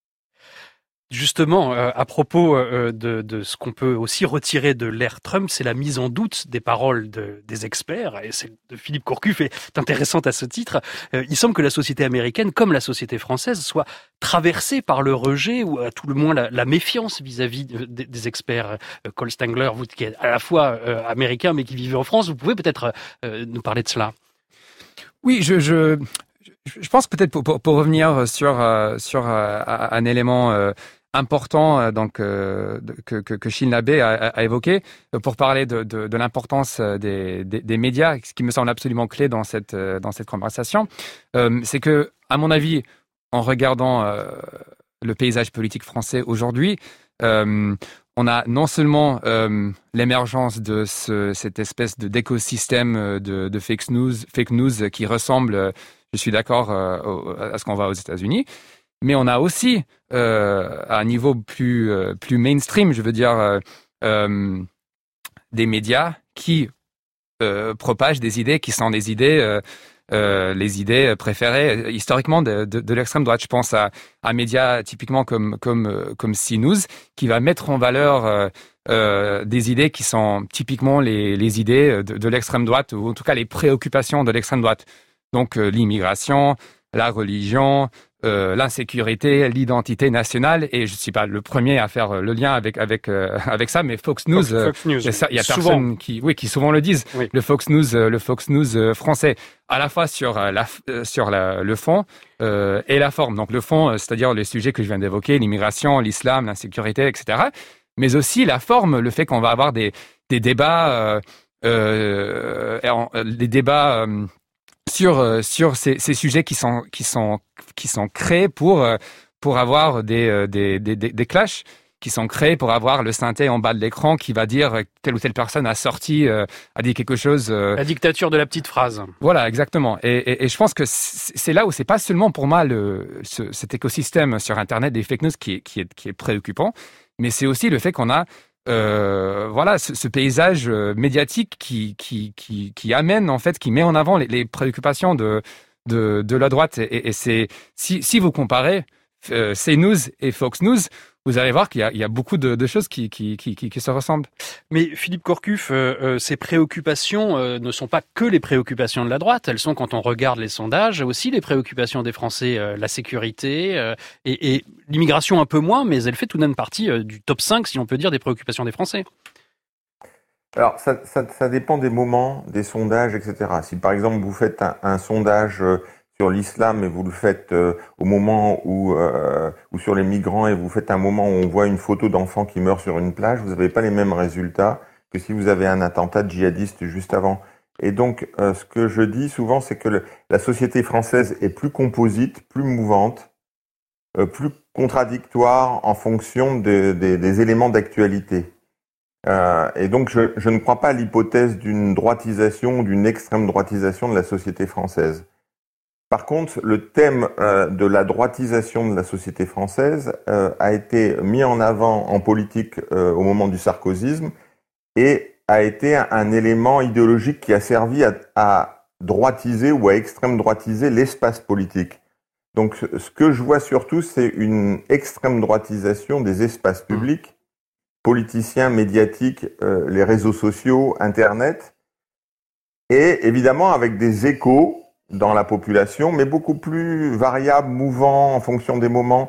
Justement, euh, à propos euh, de, de ce qu'on peut aussi retirer de l'ère Trump, c'est la mise en doute des paroles de, des experts, et celle de Philippe Courcuff est intéressante à ce titre. Euh, il semble que la société américaine, comme la société française, soit traversée par le rejet ou à tout le moins la, la méfiance vis-à-vis de, de, des experts. Euh, Cole Stengler, vous qui êtes à la fois euh, américain mais qui vivez en France, vous pouvez peut-être euh, nous parler de cela? Oui, je, je, je pense peut-être pour, pour, pour revenir sur, euh, sur euh, un élément euh, important euh, donc, euh, que, que, que Chine Labé a, a évoqué, pour parler de, de, de l'importance des, des, des médias, ce qui me semble absolument clé dans cette, dans cette conversation, euh, c'est que, à mon avis, en regardant euh, le paysage politique français aujourd'hui, euh, on a non seulement euh, l'émergence de ce, cette espèce de, d'écosystème de, de fake news, fake news qui ressemble, je suis d'accord, euh, à ce qu'on voit aux États-Unis, mais on a aussi, euh, à un niveau plus, euh, plus mainstream, je veux dire, euh, euh, des médias qui euh, propagent des idées qui sont des idées... Euh, Euh, les idées préférées historiquement de, de, de l'extrême droite. Je pense à un média typiquement comme comme comme C News qui va mettre en valeur euh, euh, des idées qui sont typiquement les les idées de, de l'extrême droite ou en tout cas les préoccupations de l'extrême droite. Donc euh, l'immigration, la religion, euh, l'insécurité, l'identité nationale. Et je suis pas le premier à faire le lien avec avec euh, avec ça, mais Fox News, Fox, Fox News, il y a, ça, il y a souvent. personne qui, oui, qui souvent le disent. Oui. Le Fox News, le Fox News français, à la fois sur la sur la, le fond euh, et la forme. Donc le fond, c'est-à-dire les sujets que je viens d'évoquer, l'immigration, l'islam, l'insécurité, et cetera. Mais aussi la forme, le fait qu'on va avoir des des débats, euh, euh, des débats. Euh, sur sur ces, ces sujets qui sont qui sont qui sont créés pour pour avoir des des des des clashs, qui sont créés pour avoir le synthé en bas de l'écran qui va dire telle ou telle personne a sorti a dit quelque chose. La dictature de la petite phrase. Voilà, exactement. Et, et, et je pense que c'est là où c'est pas seulement pour moi le ce, cet écosystème sur Internet des fake news qui est qui est qui est préoccupant, mais c'est aussi le fait qu'on a Euh, voilà, ce, ce paysage médiatique qui, qui, qui, qui amène, en fait, qui met en avant les, les préoccupations de, de, de la droite. Et, et c'est, si, si vous comparez euh, C News et Fox News, vous allez voir qu'il y a, il y a beaucoup de, de choses qui, qui, qui, qui, qui se ressemblent. Mais Philippe Courcuff, euh, euh, ces préoccupations euh, ne sont pas que les préoccupations de la droite. Elles sont, quand on regarde les sondages, aussi les préoccupations des Français, euh, la sécurité euh, et, et l'immigration un peu moins, mais elle fait tout de même partie euh, du top cinq, si on peut dire, des préoccupations des Français. Alors, ça, ça, ça dépend des moments, des sondages, et cetera. Si par exemple vous faites un, un sondage sur l'islam et vous le faites euh, au moment où, euh, ou sur les migrants et vous faites un moment où on voit une photo d'enfant qui meurt sur une plage, vous n'avez pas les mêmes résultats que si vous avez un attentat djihadiste juste avant. Et donc, euh, ce que je dis souvent, c'est que le, la société française est plus composite, plus mouvante, euh, plus contradictoire en fonction de, de, des éléments d'actualité. Euh, et donc, je, je ne crois pas à l'hypothèse d'une droitisation ou d'une extrême droitisation de la société française. Par contre, le thème euh, de la droitisation de la société française euh, a été mis en avant en politique euh, au moment du sarkozysme et a été un, un élément idéologique qui a servi à, à droitiser ou à extrême droitiser l'espace politique. Donc, ce que je vois surtout, c'est une extrême droitisation des espaces publics, politiciens, médiatiques, euh, les réseaux sociaux, Internet, et évidemment avec des échos dans la population, mais beaucoup plus variables, mouvants en fonction des moments.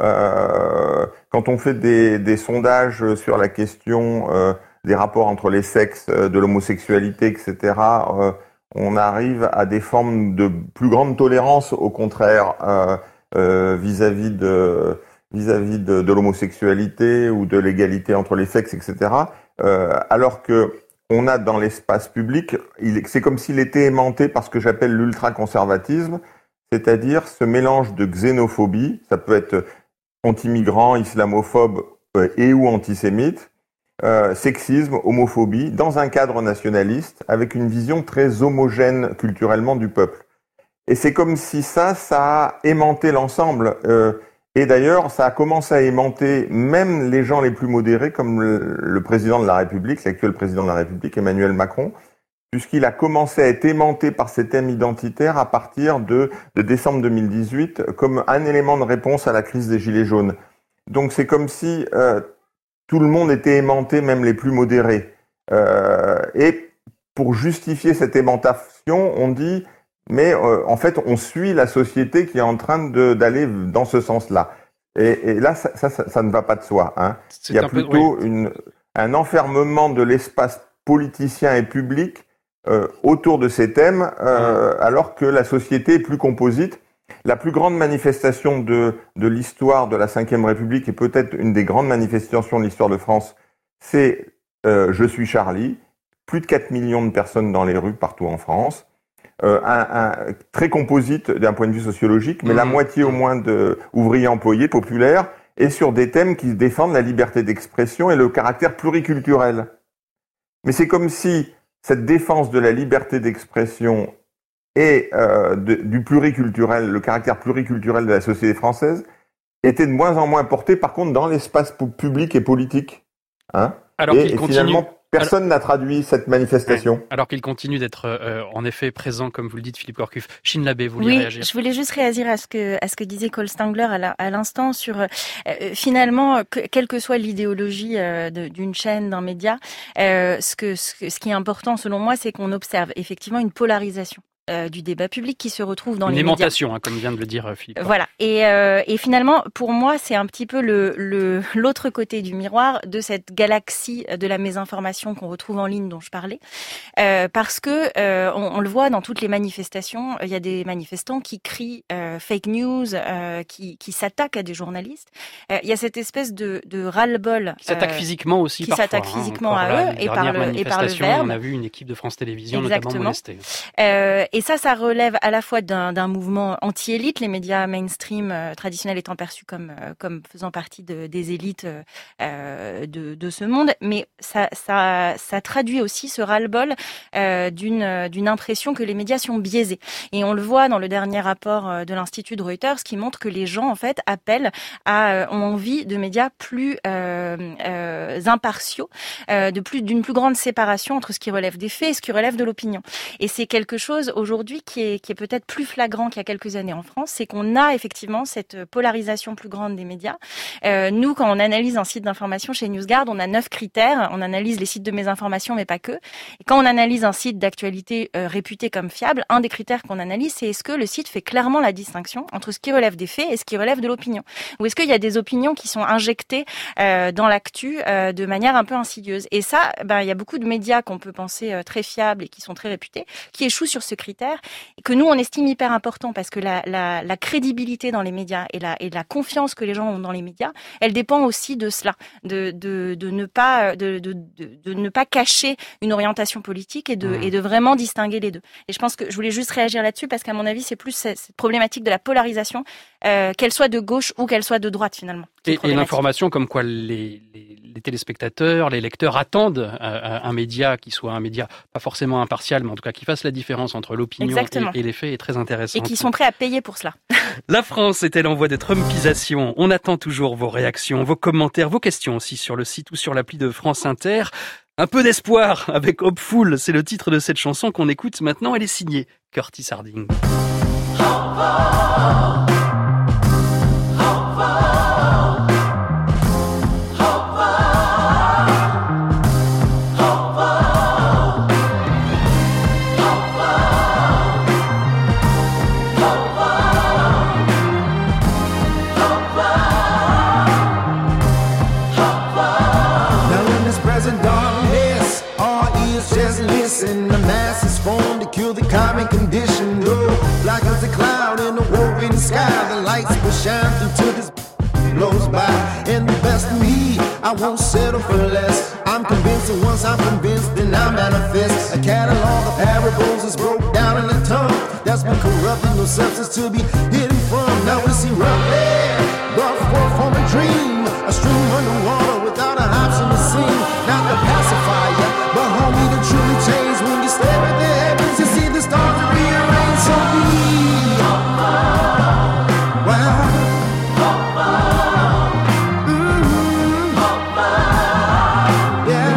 Euh, quand on fait des, des sondages sur la question euh, des rapports entre les sexes, de l'homosexualité, et cetera, euh, on arrive à des formes de plus grande tolérance, au contraire, euh, euh, vis-à-vis de vis-à-vis de, de l'homosexualité ou de l'égalité entre les sexes, et cetera. Euh, alors que on a dans l'espace public, il, c'est comme s'il était aimanté par ce que j'appelle l'ultra-conservatisme, c'est-à-dire ce mélange de xénophobie, ça peut être anti-migrant, islamophobe euh, et ou antisémite, euh, sexisme, homophobie, dans un cadre nationaliste, avec une vision très homogène culturellement du peuple. Et c'est comme si ça, ça a aimanté l'ensemble. Euh, Et d'ailleurs, ça a commencé à aimanter même les gens les plus modérés, comme le, le président de la République, l'actuel président de la République, Emmanuel Macron, puisqu'il a commencé à être aimanté par ces thèmes identitaires à partir de, de décembre deux mille dix-huit, comme un élément de réponse à la crise des Gilets jaunes. Donc c'est comme si euh, tout le monde était aimanté, même les plus modérés. Euh, et pour justifier cette aimantation, on dit... Mais euh, en fait, on suit la société qui est en train de, d'aller dans ce sens-là. Et, et là, ça, ça, ça, ça ne va pas de soi. Hein. Il y a plutôt peu, oui. une, un enfermement de l'espace politicien et public euh, autour de ces thèmes, euh, mmh. alors que la société est plus composite. La plus grande manifestation de, de l'histoire de la cinquième République, et peut-être une des grandes manifestations de l'histoire de France, c'est euh, « Je suis Charlie ». Plus de quatre millions de personnes dans les rues partout en France. Euh, un, un, très composite d'un point de vue sociologique, mais mmh. la moitié au moins de ouvriers employés populaires, et sur des thèmes qui défendent la liberté d'expression et le caractère pluriculturel. Mais c'est comme si cette défense de la liberté d'expression et euh, de, du pluriculturel, le caractère pluriculturel de la société française, était de moins en moins porté, par contre, dans l'espace public et politique. Hein Alors et, qu'il et continue... finalement, personne n'a traduit cette manifestation. Alors qu'il continue d'être euh, en effet présent, comme vous le dites, Philippe Corcuff. Chine Labbé, vous vouliez oui, réagir? Je voulais juste réagir à ce que à ce que disait Cole Stangler à, la, à l'instant sur euh, finalement, que, quelle que soit l'idéologie euh, de, d'une chaîne, d'un média, euh, ce que ce, ce qui est important selon moi, c'est qu'on observe effectivement une polarisation. Euh, du débat public qui se retrouve dans une les médias. Une aimantation, hein, comme vient de le dire Philippe. Voilà. Et, euh, et finalement, pour moi, c'est un petit peu le, le, l'autre côté du miroir de cette galaxie de la mésinformation qu'on retrouve en ligne dont je parlais. Euh, parce que euh, on, on le voit dans toutes les manifestations, il y a des manifestants qui crient euh, fake news, euh, qui, qui s'attaquent à des journalistes. Euh, il y a cette espèce de, de ras-le-bol. Qui s'attaquent euh, physiquement aussi qui parfois. Qui s'attaquent hein, physiquement à eux et par, le, et par le verbe. On a vu une équipe de France Télévisions Exactement. notamment molestée. Euh, Et ça, ça relève à la fois d'un, d'un mouvement anti-élite, les médias mainstream euh, traditionnels étant perçus comme euh, comme faisant partie de, des élites euh, de, de ce monde, mais ça, ça, ça traduit aussi ce ras-le-bol euh, d'une d'une impression que les médias sont biaisés. Et on le voit dans le dernier rapport de l'Institut de Reuters, qui montre que les gens en fait appellent à ont envie de médias plus euh, euh, impartiaux, euh, de plus d'une plus grande séparation entre ce qui relève des faits et ce qui relève de l'opinion. Et c'est quelque chose aujourd'hui qui est, qui est peut-être plus flagrant qu'il y a quelques années en France, c'est qu'on a effectivement cette polarisation plus grande des médias. Euh, nous, quand on analyse un site d'information chez NewsGuard, on a neuf critères. On analyse les sites de mésinformation, mais pas que. Et quand on analyse un site d'actualité euh, réputé comme fiable, un des critères qu'on analyse, c'est est-ce que le site fait clairement la distinction entre ce qui relève des faits et ce qui relève de l'opinion. Ou est-ce qu'il y a des opinions qui sont injectées euh, dans l'actu euh, de manière un peu insidieuse. Et ça, ben, il y a beaucoup de médias qu'on peut penser euh, très fiables et qui sont très réputés, qui échouent sur ce critère, et que nous, on estime hyper important parce que la, la, la crédibilité dans les médias et la, et la confiance que les gens ont dans les médias, elle dépend aussi de cela, de, de, de, ne, pas, de, de, de, de ne pas cacher une orientation politique et de, mmh. et de vraiment distinguer les deux. Et je pense que je voulais juste réagir là-dessus parce qu'à mon avis, c'est plus cette, cette problématique de la polarisation, euh, qu'elle soit de gauche ou qu'elle soit de droite finalement. Et, et l'information comme quoi les, les, les téléspectateurs, les lecteurs attendent euh, un média qui soit un média pas forcément impartial, mais en tout cas qui fasse la différence entre l'opinion et, et les faits est très intéressant. Et qui sont prêts à payer pour cela. La France est-elle en voie de trumpisation ? On attend toujours vos réactions, vos commentaires, vos questions aussi sur le site ou sur l'appli de France Inter. Un peu d'espoir avec Hopeful, c'est le titre de cette chanson qu'on écoute maintenant. Elle est signée Curtis Harding. Common condition, no, black as a cloud in a woven sky. The lights will shine through till this blows by. And the best of me, I won't settle for less. I'm convinced that once I'm convinced, then I manifest. A catalog of parables is broke down in a tongue that's been corrupted, no substance to be hidden from. Now we see rough air, brought forth from a dream, a stream underwater without a option to sing. Not the pacifier, but homie to truly change when you stare at the heavens. You see the stars that rearrange, so be. Wow. Mm-hmm. Yeah.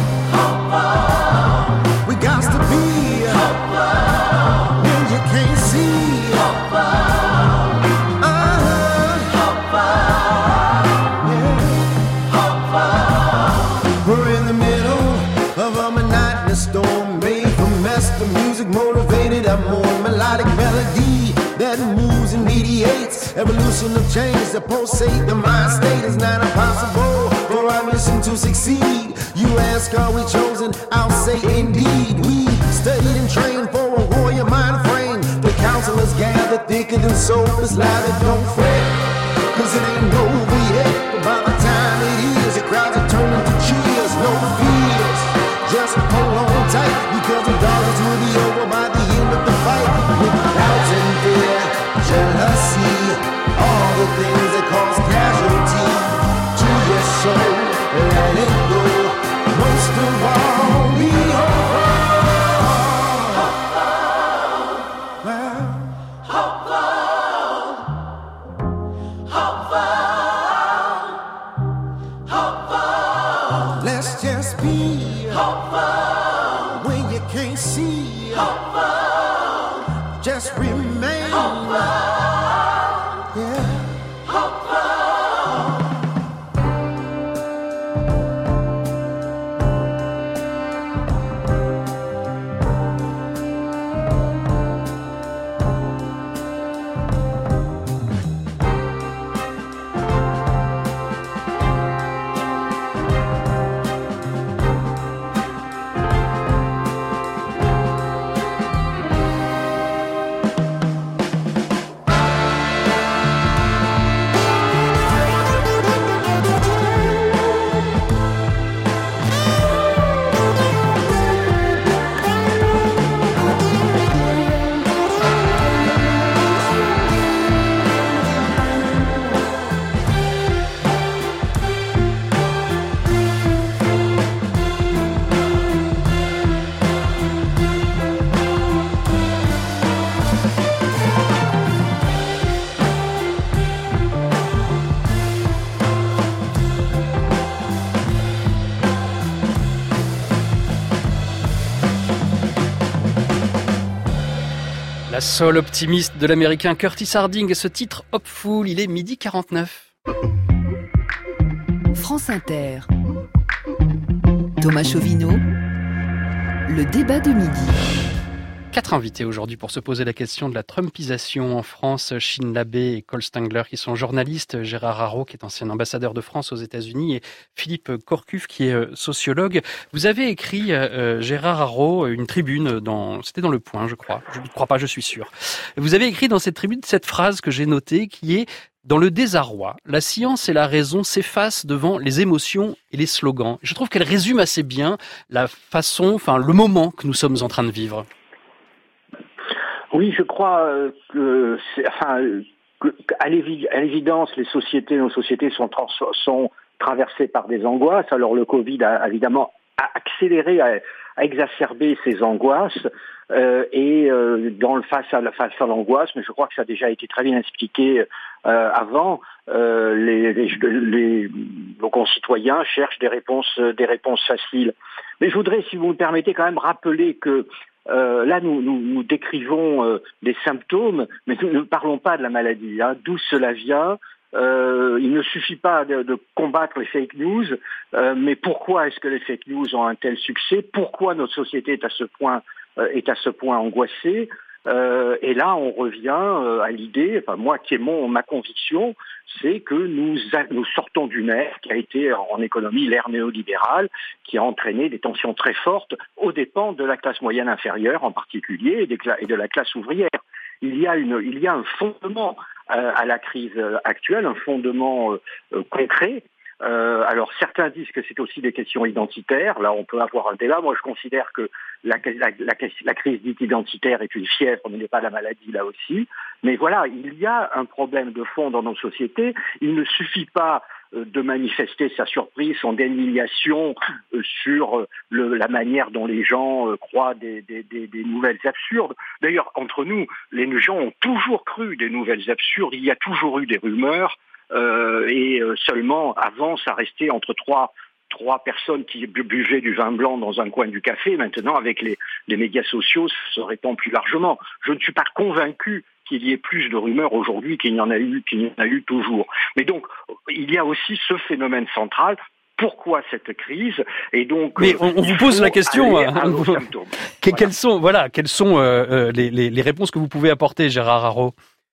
We got to be when you can't see. Uh-huh. Yeah. We're in the middle of a monotonous storm made from mess. The music motivated a more melodic melody that moves and mediates evolution of change that pulsate. The mind state is not impossible for our mission to succeed. You ask, are we chosen? I'll say indeed. We studied and trained for a warrior mind frame. The counselors gather thicker than soap. It's louder, don't fret, cause it ain't over yet. But by the time it is, the crowds are turning to cheers. No fears, just hold on tight, because the dollars will be over by the end of the fight. With doubts and fear, jealousy, all the things that cause casualty to your soul. Let it go, most of all, be over. Well, let's just be when you can't see. Just remain. Yeah. La soul optimiste de l'américain Curtis Harding et ce titre Hopeful, il est midi quarante-neuf. France Inter. Thomas Chauvineau. Le débat de midi. Quatre invités aujourd'hui pour se poser la question de la Trumpisation en France. Chine Labbé et Cole Stengler qui sont journalistes, Gérard Haro qui est ancien ambassadeur de France aux États-Unis et Philippe Corcuff qui est sociologue. Vous avez écrit, euh, Gérard Haro, une tribune dans, c'était dans Le Point, je crois. Je ne crois pas, je suis sûr. Vous avez écrit dans cette tribune cette phrase que j'ai notée qui est: dans le désarroi, la science et la raison s'effacent devant les émotions et les slogans. Je trouve qu'elle résume assez bien la façon, enfin le moment que nous sommes en train de vivre. Oui, je crois que, c'est, enfin, que, à l'évidence, les sociétés, nos sociétés sont, trans, sont traversées par des angoisses. Alors le Covid a évidemment accéléré, a, a exacerbé ces angoisses. Euh, et euh, dans le face à la face à l'angoisse, mais je crois que ça a déjà été très bien expliqué euh, avant. Euh, les, les, les, nos concitoyens cherchent des réponses, des réponses faciles. Mais je voudrais, si vous me permettez, quand même rappeler que euh, là, nous, nous, nous décrivons euh, des symptômes, mais nous ne parlons pas de la maladie. Hein, d'où cela vient. Euh, il ne suffit pas de, de combattre les fake news, euh, mais pourquoi est-ce que les fake news ont un tel succès? Pourquoi notre société est à ce point est à ce point angoissé, euh, et là on revient euh, à l'idée, enfin moi qui est mon ma conviction, c'est que nous nous sortons d'une ère qui a été en économie l'ère néolibérale, qui a entraîné des tensions très fortes aux dépens de la classe moyenne inférieure en particulier et, des, et de la classe ouvrière. Il y a une il y a un fondement euh, à la crise actuelle, un fondement euh, concret. Euh, alors certains disent que c'est aussi des questions identitaires. Là, on peut avoir un débat. Moi, je considère que la, la, la, la crise dite identitaire est une fièvre, mais n'est pas la maladie là aussi. Mais voilà, il y a un problème de fond dans nos sociétés. Il ne suffit pas euh, de manifester sa surprise, son dénigration euh, sur euh, le, la manière dont les gens euh, croient des, des, des, des nouvelles absurdes. D'ailleurs, entre nous, les gens ont toujours cru des nouvelles absurdes. Il y a toujours eu des rumeurs. Euh, et euh, seulement avant ça restait entre trois trois personnes qui bu- buvaient du vin blanc dans un coin du café. Maintenant avec les, les médias sociaux ça se répand plus largement. Je ne suis pas convaincu qu'il y ait plus de rumeurs aujourd'hui qu'il y en a eu qu'il y en a eu toujours. Mais donc il y a aussi ce phénomène central. Pourquoi cette crise? Et donc, mais on, on vous pose la question. Hein, vous, que, voilà. Quelles sont, voilà, quelles sont euh, les, les, les réponses que vous pouvez apporter, Gérard Haro?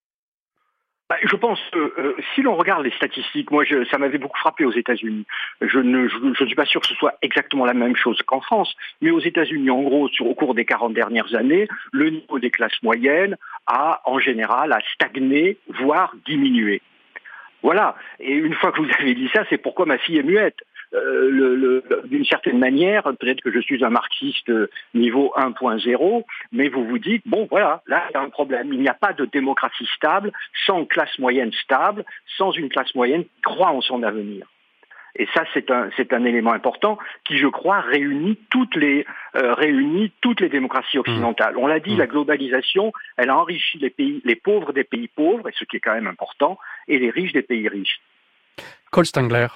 Bah, je pense que euh, si l'on regarde les statistiques, moi je, ça m'avait beaucoup frappé aux États-Unis. Je ne, je, je ne suis pas sûr que ce soit exactement la même chose qu'en France, mais aux États-Unis, en gros, sur, au cours des quarante dernières années, le niveau des classes moyennes a, en général, a stagné, voire diminué. Voilà. Et une fois que vous avez dit ça, c'est pourquoi ma fille est muette. Euh, le, le, d'une certaine manière, peut-être que je suis un marxiste niveau un point zéro, mais vous vous dites, bon voilà, là il y a un problème. Il n'y a pas de démocratie stable sans classe moyenne stable, sans une classe moyenne qui croit en son avenir. Et ça, c'est un, c'est un élément important qui, je crois, réunit toutes les, euh, réunit toutes les démocraties occidentales. On l'a dit, mmh. La globalisation, elle a enrichi les pays, les pauvres des pays pauvres, et ce qui est quand même important, et les riches des pays riches. Cole Stengler.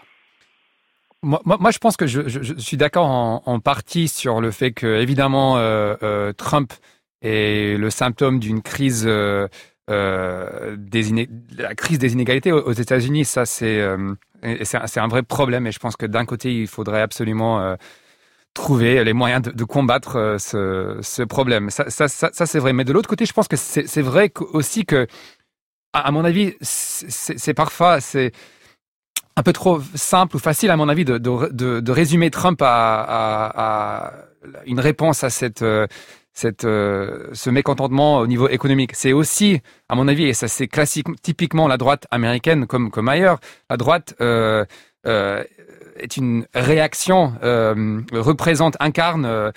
Moi, moi, moi, je pense que je, je, je suis d'accord en, en partie sur le fait que, évidemment, euh, euh, Trump est le symptôme d'une crise, euh, euh, des iné- la crise des inégalités aux, aux États-Unis. Ça, c'est, euh, c'est, un, c'est un vrai problème. Et je pense que d'un côté, il faudrait absolument euh, trouver les moyens de, de combattre euh, ce, ce problème. Ça, ça, ça, ça, c'est vrai. Mais de l'autre côté, je pense que c'est, c'est vrai aussi que, à, à mon avis, c'est, c'est, c'est parfois, c'est un peu trop simple ou facile, à mon avis, de, de, de, de résumer Trump à, à, à une réponse à cette, cette, ce mécontentement au niveau économique. C'est aussi, à mon avis, et ça c'est classique, typiquement la droite américaine comme, comme ailleurs, la droite euh, euh, est une réaction, euh, représente, incarne euh,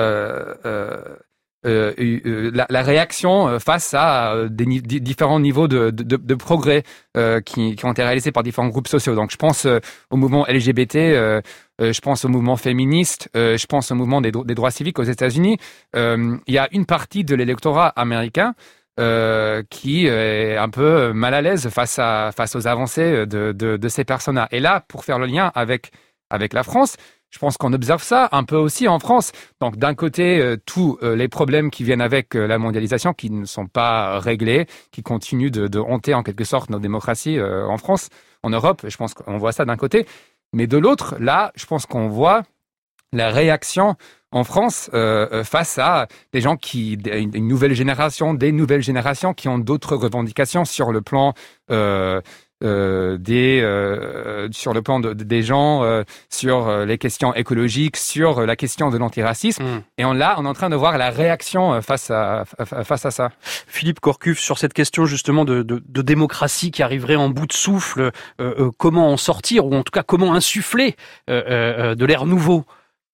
euh, Euh, euh, la, la réaction face à euh, des ni- différents niveaux de, de, de progrès euh, qui, qui ont été réalisés par différents groupes sociaux. Donc, je pense euh, au mouvement L G B T, euh, euh, je pense au mouvement féministe, euh, je pense au mouvement des, des droits civiques aux États-Unis. Euh, il y a une partie de l'électorat américain euh, qui est un peu mal à l'aise face à face aux avancées de, de, de ces personnes-là. Et là, pour faire le lien avec avec la France, je pense qu'on observe ça un peu aussi en France. Donc d'un côté, euh, tous euh, les problèmes qui viennent avec euh, la mondialisation, qui ne sont pas réglés, qui continuent de, de hanter en quelque sorte nos démocraties euh, en France, en Europe. Je pense qu'on voit ça d'un côté. Mais de l'autre, là, je pense qu'on voit la réaction en France euh, face à des gens qui, une nouvelle génération, des nouvelles générations qui ont d'autres revendications sur le plan euh, euh, des, euh, sur le plan de, des gens, euh, sur les questions écologiques, sur la question de l'antiracisme. Mmh. Et on, là, on est en train de voir la réaction face à, face à ça. Philippe Corcuff, sur cette question justement de, de, de démocratie qui arriverait en bout de souffle, euh, euh, comment en sortir, ou en tout cas comment insuffler euh, euh, de l'air nouveau?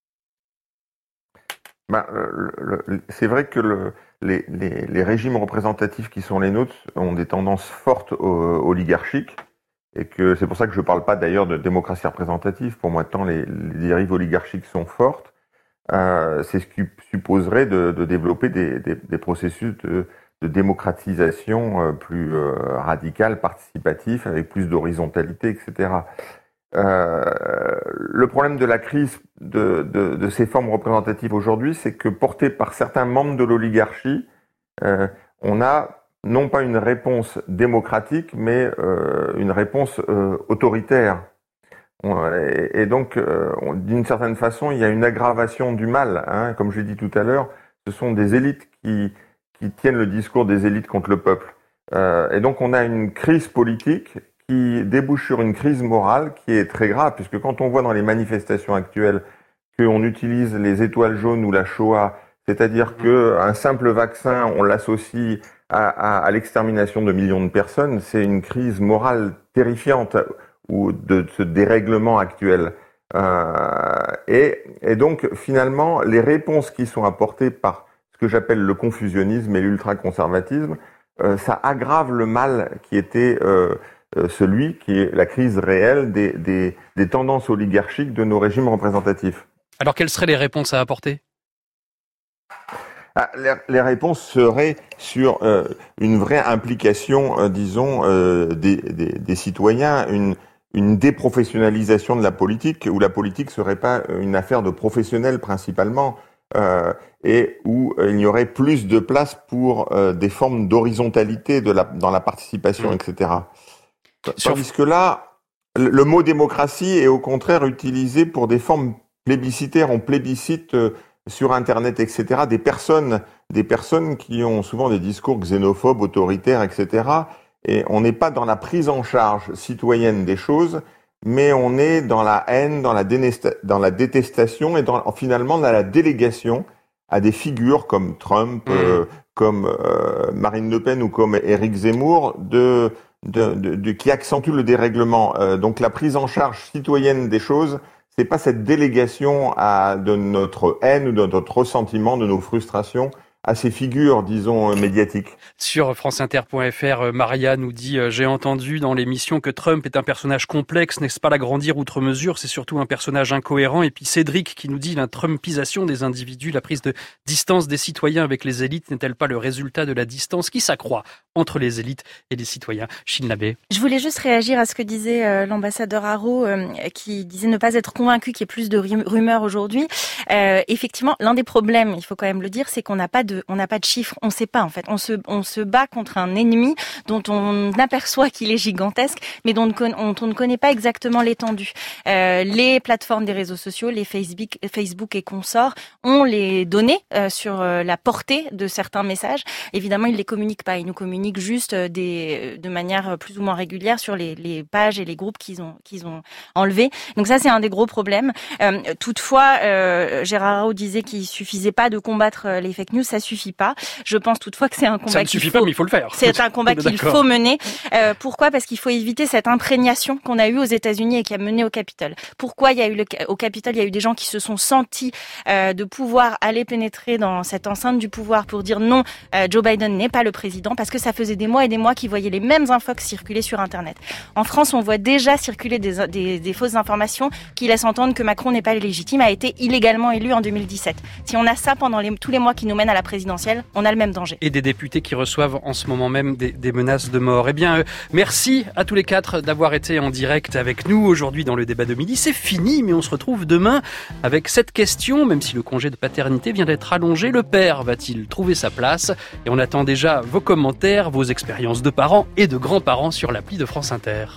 Ben, le, le, c'est vrai que le, les, les, les régimes représentatifs qui sont les nôtres ont des tendances fortes euh, oligarchiques, et que c'est pour ça que je ne parle pas d'ailleurs de démocratie représentative. Pour moi, tant les, les dérives oligarchiques sont fortes, euh, c'est ce qui supposerait de, de développer des, des, des processus de, de démocratisation euh, plus euh, radical, participatif, avec plus d'horizontalité, et cetera. Euh, le problème de la crise de, de, de ces formes représentatives aujourd'hui, c'est que porté par certains membres de l'oligarchie, euh, on a non pas une réponse démocratique, mais euh, une réponse euh, autoritaire. On, et, et donc, euh, on, d'une certaine façon, il y a une aggravation du mal. Hein, comme j'ai dit tout à l'heure, ce sont des élites qui, qui tiennent le discours des élites contre le peuple. Euh, et donc, on a une crise politique qui débouche sur une crise morale qui est très grave, puisque quand on voit dans les manifestations actuelles qu'on utilise les étoiles jaunes ou la Shoah, c'est-à-dire qu'un simple vaccin, on l'associe à, à, à l'extermination de millions de personnes, c'est une crise morale terrifiante ou de, de ce dérèglement actuel. Euh, et, et donc, finalement, les réponses qui sont apportées par ce que j'appelle le confusionnisme et l'ultraconservatisme, euh, ça aggrave le mal qui était... Euh, celui qui est la crise réelle des, des, des tendances oligarchiques de nos régimes représentatifs. Alors, quelles seraient les réponses à apporter ? ah, les, les réponses seraient sur euh, une vraie implication, euh, disons, euh, des, des, des citoyens, une, une déprofessionnalisation de la politique, où la politique serait pas une affaire de professionnels principalement, euh, et où euh, il y aurait plus de place pour euh, des formes d'horizontalité de la, dans la participation, mmh. et cetera. Tandis que là, le mot démocratie est au contraire utilisé pour des formes plébiscitaires. On plébiscite euh, sur Internet, et cetera, des personnes, des personnes qui ont souvent des discours xénophobes, autoritaires, et cetera. Et on n'est pas dans la prise en charge citoyenne des choses, mais on est dans la haine, dans la, dénesta- dans la détestation et dans, finalement dans la délégation à des figures comme Trump, mmh. euh, comme euh, Marine Le Pen ou comme Éric Zemmour, de De, de, de, qui accentue le dérèglement. Euh, donc la prise en charge citoyenne des choses, c'est pas cette délégation à de notre haine ou de notre ressentiment, de nos frustrations, à ces figures, disons, médiatiques. Sur franceinter point f r, Maria nous dit euh, « J'ai entendu dans l'émission que Trump est un personnage complexe, n'est-ce pas l'agrandir outre mesure, c'est surtout un personnage incohérent. » Et puis Cédric qui nous dit « La Trumpisation des individus, la prise de distance des citoyens avec les élites n'est-elle pas le résultat de la distance qui s'accroît entre les élites et les citoyens ?» Chine Labbé. Je voulais juste réagir à ce que disait euh, l'ambassadeur Haro, euh, qui disait ne pas être convaincu qu'il y ait plus de rumeurs aujourd'hui. Euh, effectivement, l'un des problèmes, il faut quand même le dire, c'est qu'on n'a pas de on n'a pas de chiffres, on ne sait pas en fait. On se, on se bat contre un ennemi dont on aperçoit qu'il est gigantesque, mais dont on, on, on ne connaît pas exactement l'étendue. Euh, les plateformes des réseaux sociaux, les Facebook, Facebook et consorts, ont les données euh, sur euh, la portée de certains messages. Évidemment, ils les communiquent pas. Ils nous communiquent juste euh, des, de manière plus ou moins régulière sur les, les pages et les groupes qu'ils ont, qu'ils ont enlevés. Donc ça, c'est un des gros problèmes. Euh, toutefois, euh, Gérard Haro disait qu'il suffisait pas de combattre les fake news. Ça suffit pas. Je pense toutefois que c'est un combat. Ça ne suffit faut... pas, mais il faut le faire. C'est un combat qu'il faut mener. Euh, pourquoi ? Parce qu'il faut éviter cette imprégnation qu'on a eue aux États-Unis et qui a mené au Capitole. Pourquoi il y a eu le... au Capitole, il y a eu des gens qui se sont sentis euh, de pouvoir aller pénétrer dans cette enceinte du pouvoir pour dire non, euh, Joe Biden n'est pas le président, parce que ça faisait des mois et des mois qu'ils voyaient les mêmes infox circuler sur Internet. En France, on voit déjà circuler des, des, des fausses informations qui laissent entendre que Macron n'est pas légitime, a été illégalement élu en deux mille dix-sept. Si on a ça pendant les, tous les mois qui nous mènent à la présidentielle, on a le même danger. Et des députés qui reçoivent en ce moment même des, des menaces de mort. Eh bien, euh, merci à tous les quatre d'avoir été en direct avec nous aujourd'hui dans le débat de midi. C'est fini, mais on se retrouve demain avec cette question. Même si le congé de paternité vient d'être allongé, le père va-t-il trouver sa place? Et on attend déjà vos commentaires, vos expériences de parents et de grands-parents sur l'appli de France Inter.